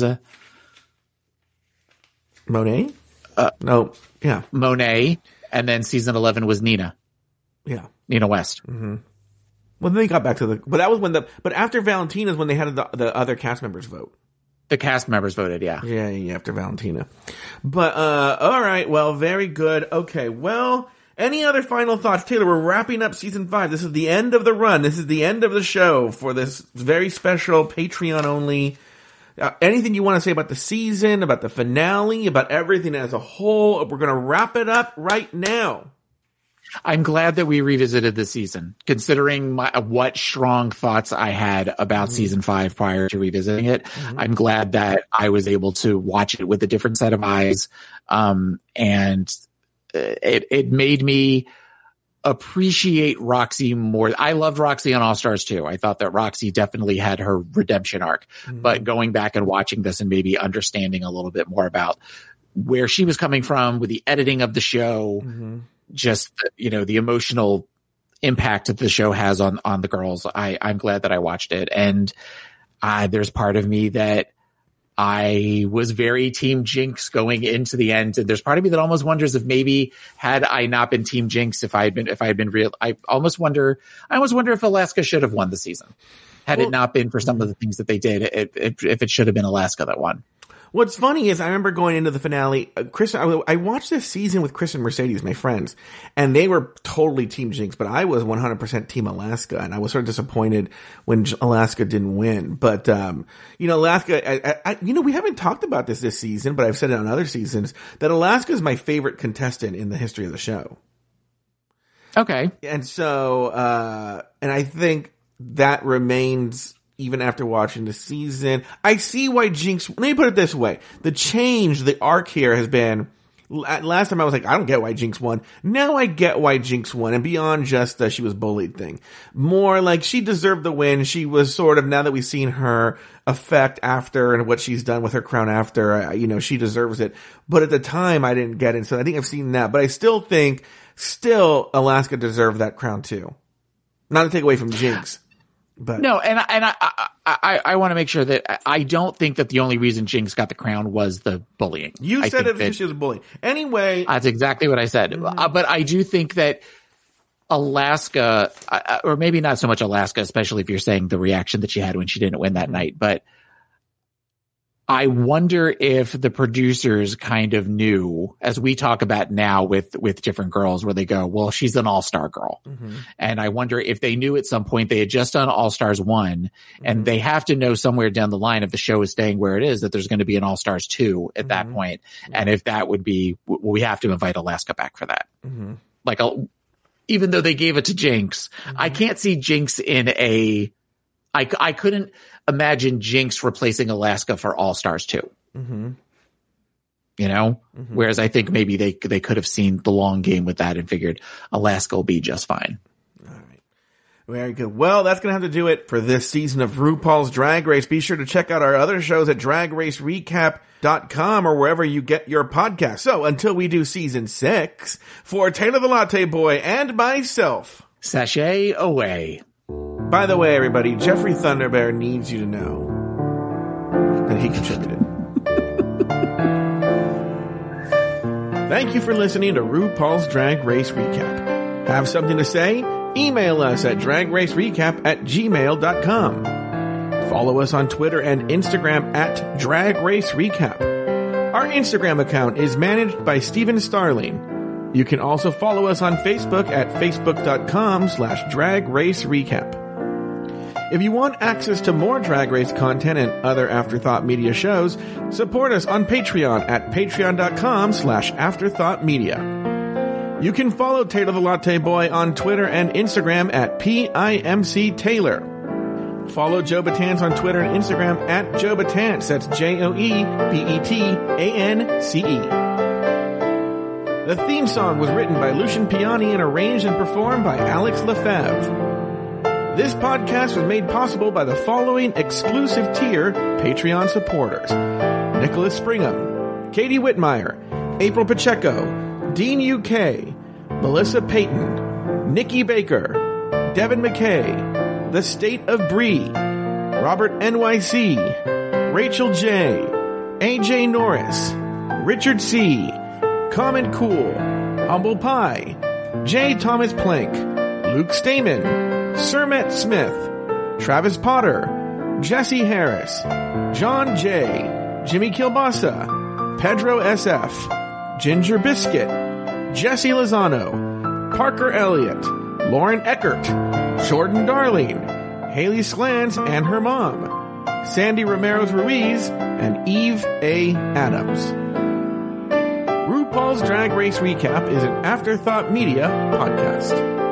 S8: Monet.
S3: Uh,
S8: no, yeah,
S3: Monet, and then season eleven was Nina.
S8: Yeah,
S3: Nina West.
S8: Mm-hmm. Well, then they got back to the, but that was when the, but after Valentina's when they had the, the other cast members vote.
S3: The cast members voted, yeah,
S8: yeah, yeah, after Valentina. But uh, all right, well, very good. Okay, well. Any other final thoughts? Taylor, we're wrapping up season five. This is the end of the run. This is the end of the show for this very special Patreon only. Uh, anything you want to say about the season, about the finale, about everything as a whole? We're going to wrap it up right now.
S3: I'm glad that we revisited the season, considering my, what strong thoughts I had about mm-hmm. season five prior to revisiting it. Mm-hmm. I'm glad that I was able to watch it with a different set of eyes. Um, and It it made me appreciate Roxy more. I loved Roxy on All Stars too. I thought that Roxy definitely had her redemption arc. Mm-hmm. But going back and watching this and maybe understanding a little bit more about where she was coming from with the editing of the show, mm-hmm. just, you know, the emotional impact that the show has on, on the girls. I, I'm glad that I watched it. And uh, there's part of me that I was very team Jinx going into the end. And there's part of me that almost wonders if maybe had I not been team Jinx, if I had been, if I had been real, I almost wonder, I almost wonder if Alaska should have won the season. Had well, it not been for some of the things that they did, it, it, if it should have been Alaska that won.
S8: What's funny is I remember going into the finale, uh, Chris, I, I watched this season with Chris and Mercedes, my friends, and they were totally team Jinx, but I was one hundred percent team Alaska, and I was sort of disappointed when Alaska didn't win. But, um, you know, Alaska, I, I, you know, we haven't talked about this this season, but I've said it on other seasons, that Alaska is my favorite contestant in the history of the show.
S3: Okay.
S8: And so, uh, and I think that remains even after watching the season. I see why Jinx, let me put it this way. The change, the arc here has been, last time I was like, I don't get why Jinx won. Now I get why Jinx won, and beyond just the she was bullied thing. More like she deserved the win. She was sort of, now that we've seen her effect after and what she's done with her crown after, you know, she deserves it. But at the time I didn't get it, so I think I've seen that. But I still think, still Alaska deserved that crown too. Not to take away from Jinx. But
S3: no, and and I I, I, I want to make sure that I don't think that the only reason Jinx got the crown was the bullying.
S8: You
S3: I
S8: said it because she was bullying. Anyway,
S3: that's exactly what I said. Mm-hmm. Uh, but I do think that Alaska, uh, or maybe not so much Alaska, especially if you're saying the reaction that she had when she didn't win that mm-hmm. night, but I wonder if the producers kind of knew, as we talk about now with, with different girls, where they go, well, she's an all-star girl. Mm-hmm. And I wonder if they knew at some point they had just done All-Stars one, mm-hmm. and they have to know somewhere down the line, if the show is staying where it is, that there's going to be an All-Stars two at mm-hmm. that point. Mm-hmm. And if that would be, we have to invite Alaska back for that. Mm-hmm. Like, I'll, even though they gave it to Jinx, mm-hmm. I can't see Jinx in a, I, I couldn't imagine Jinx replacing Alaska for All Stars two. Mm-hmm. You know, mm-hmm. whereas I think maybe they they could have seen the long game with that and figured Alaska will be just fine.
S8: All right, very good. Well, that's gonna have to do it for this season of RuPaul's Drag Race. Be sure to check out our other shows at drag race recap dot com or wherever you get your podcasts. So until we do season six, for Taylor the Latte Boy and myself,
S3: sashay away.
S8: By the way, everybody, Jeffrey Thunderbear needs you to know that he contributed. Thank you for listening to RuPaul's Drag Race Recap. Have something to say? Email us at drag race recap at gmail dot com. Follow us on Twitter and Instagram at Drag Race Recap. Our Instagram account is managed by Steven Starling. You can also follow us on Facebook at facebook.com slash drag race recap. If you want access to more Drag Race content and other Afterthought Media shows, support us on Patreon at patreon.com slash afterthoughtmedia. You can follow Taylor the Latte Boy on Twitter and Instagram at P I M C Taylor. Follow Joe Betance on Twitter and Instagram at Joe Betance. That's J O E B E T A N C E. The theme song was written by Lucian Piani and arranged and performed by Alex Lefebvre. This podcast was made possible by the following exclusive tier Patreon supporters: Nicholas Springham, Katie Whitmire, April Pacheco, Dean U K, Melissa Payton, Nikki Baker, Devin McKay, The State of Bree, Robert N Y C, Rachel J, A J Norris, Richard C, Comment Cool, Humble Pie, J. Thomas Plank, Luke Stamen, Sermet Smith, Travis Potter, Jesse Harris, John J, Jimmy Kilbasa, Pedro S F, Ginger Biscuit, Jesse Lozano, Parker Elliott, Lauren Eckert, Jordan Darling, Haley Slans and her mom, Sandy Ramirez Ruiz, and Eve A. Adams. RuPaul's Drag Race Recap is an Afterthought Media podcast.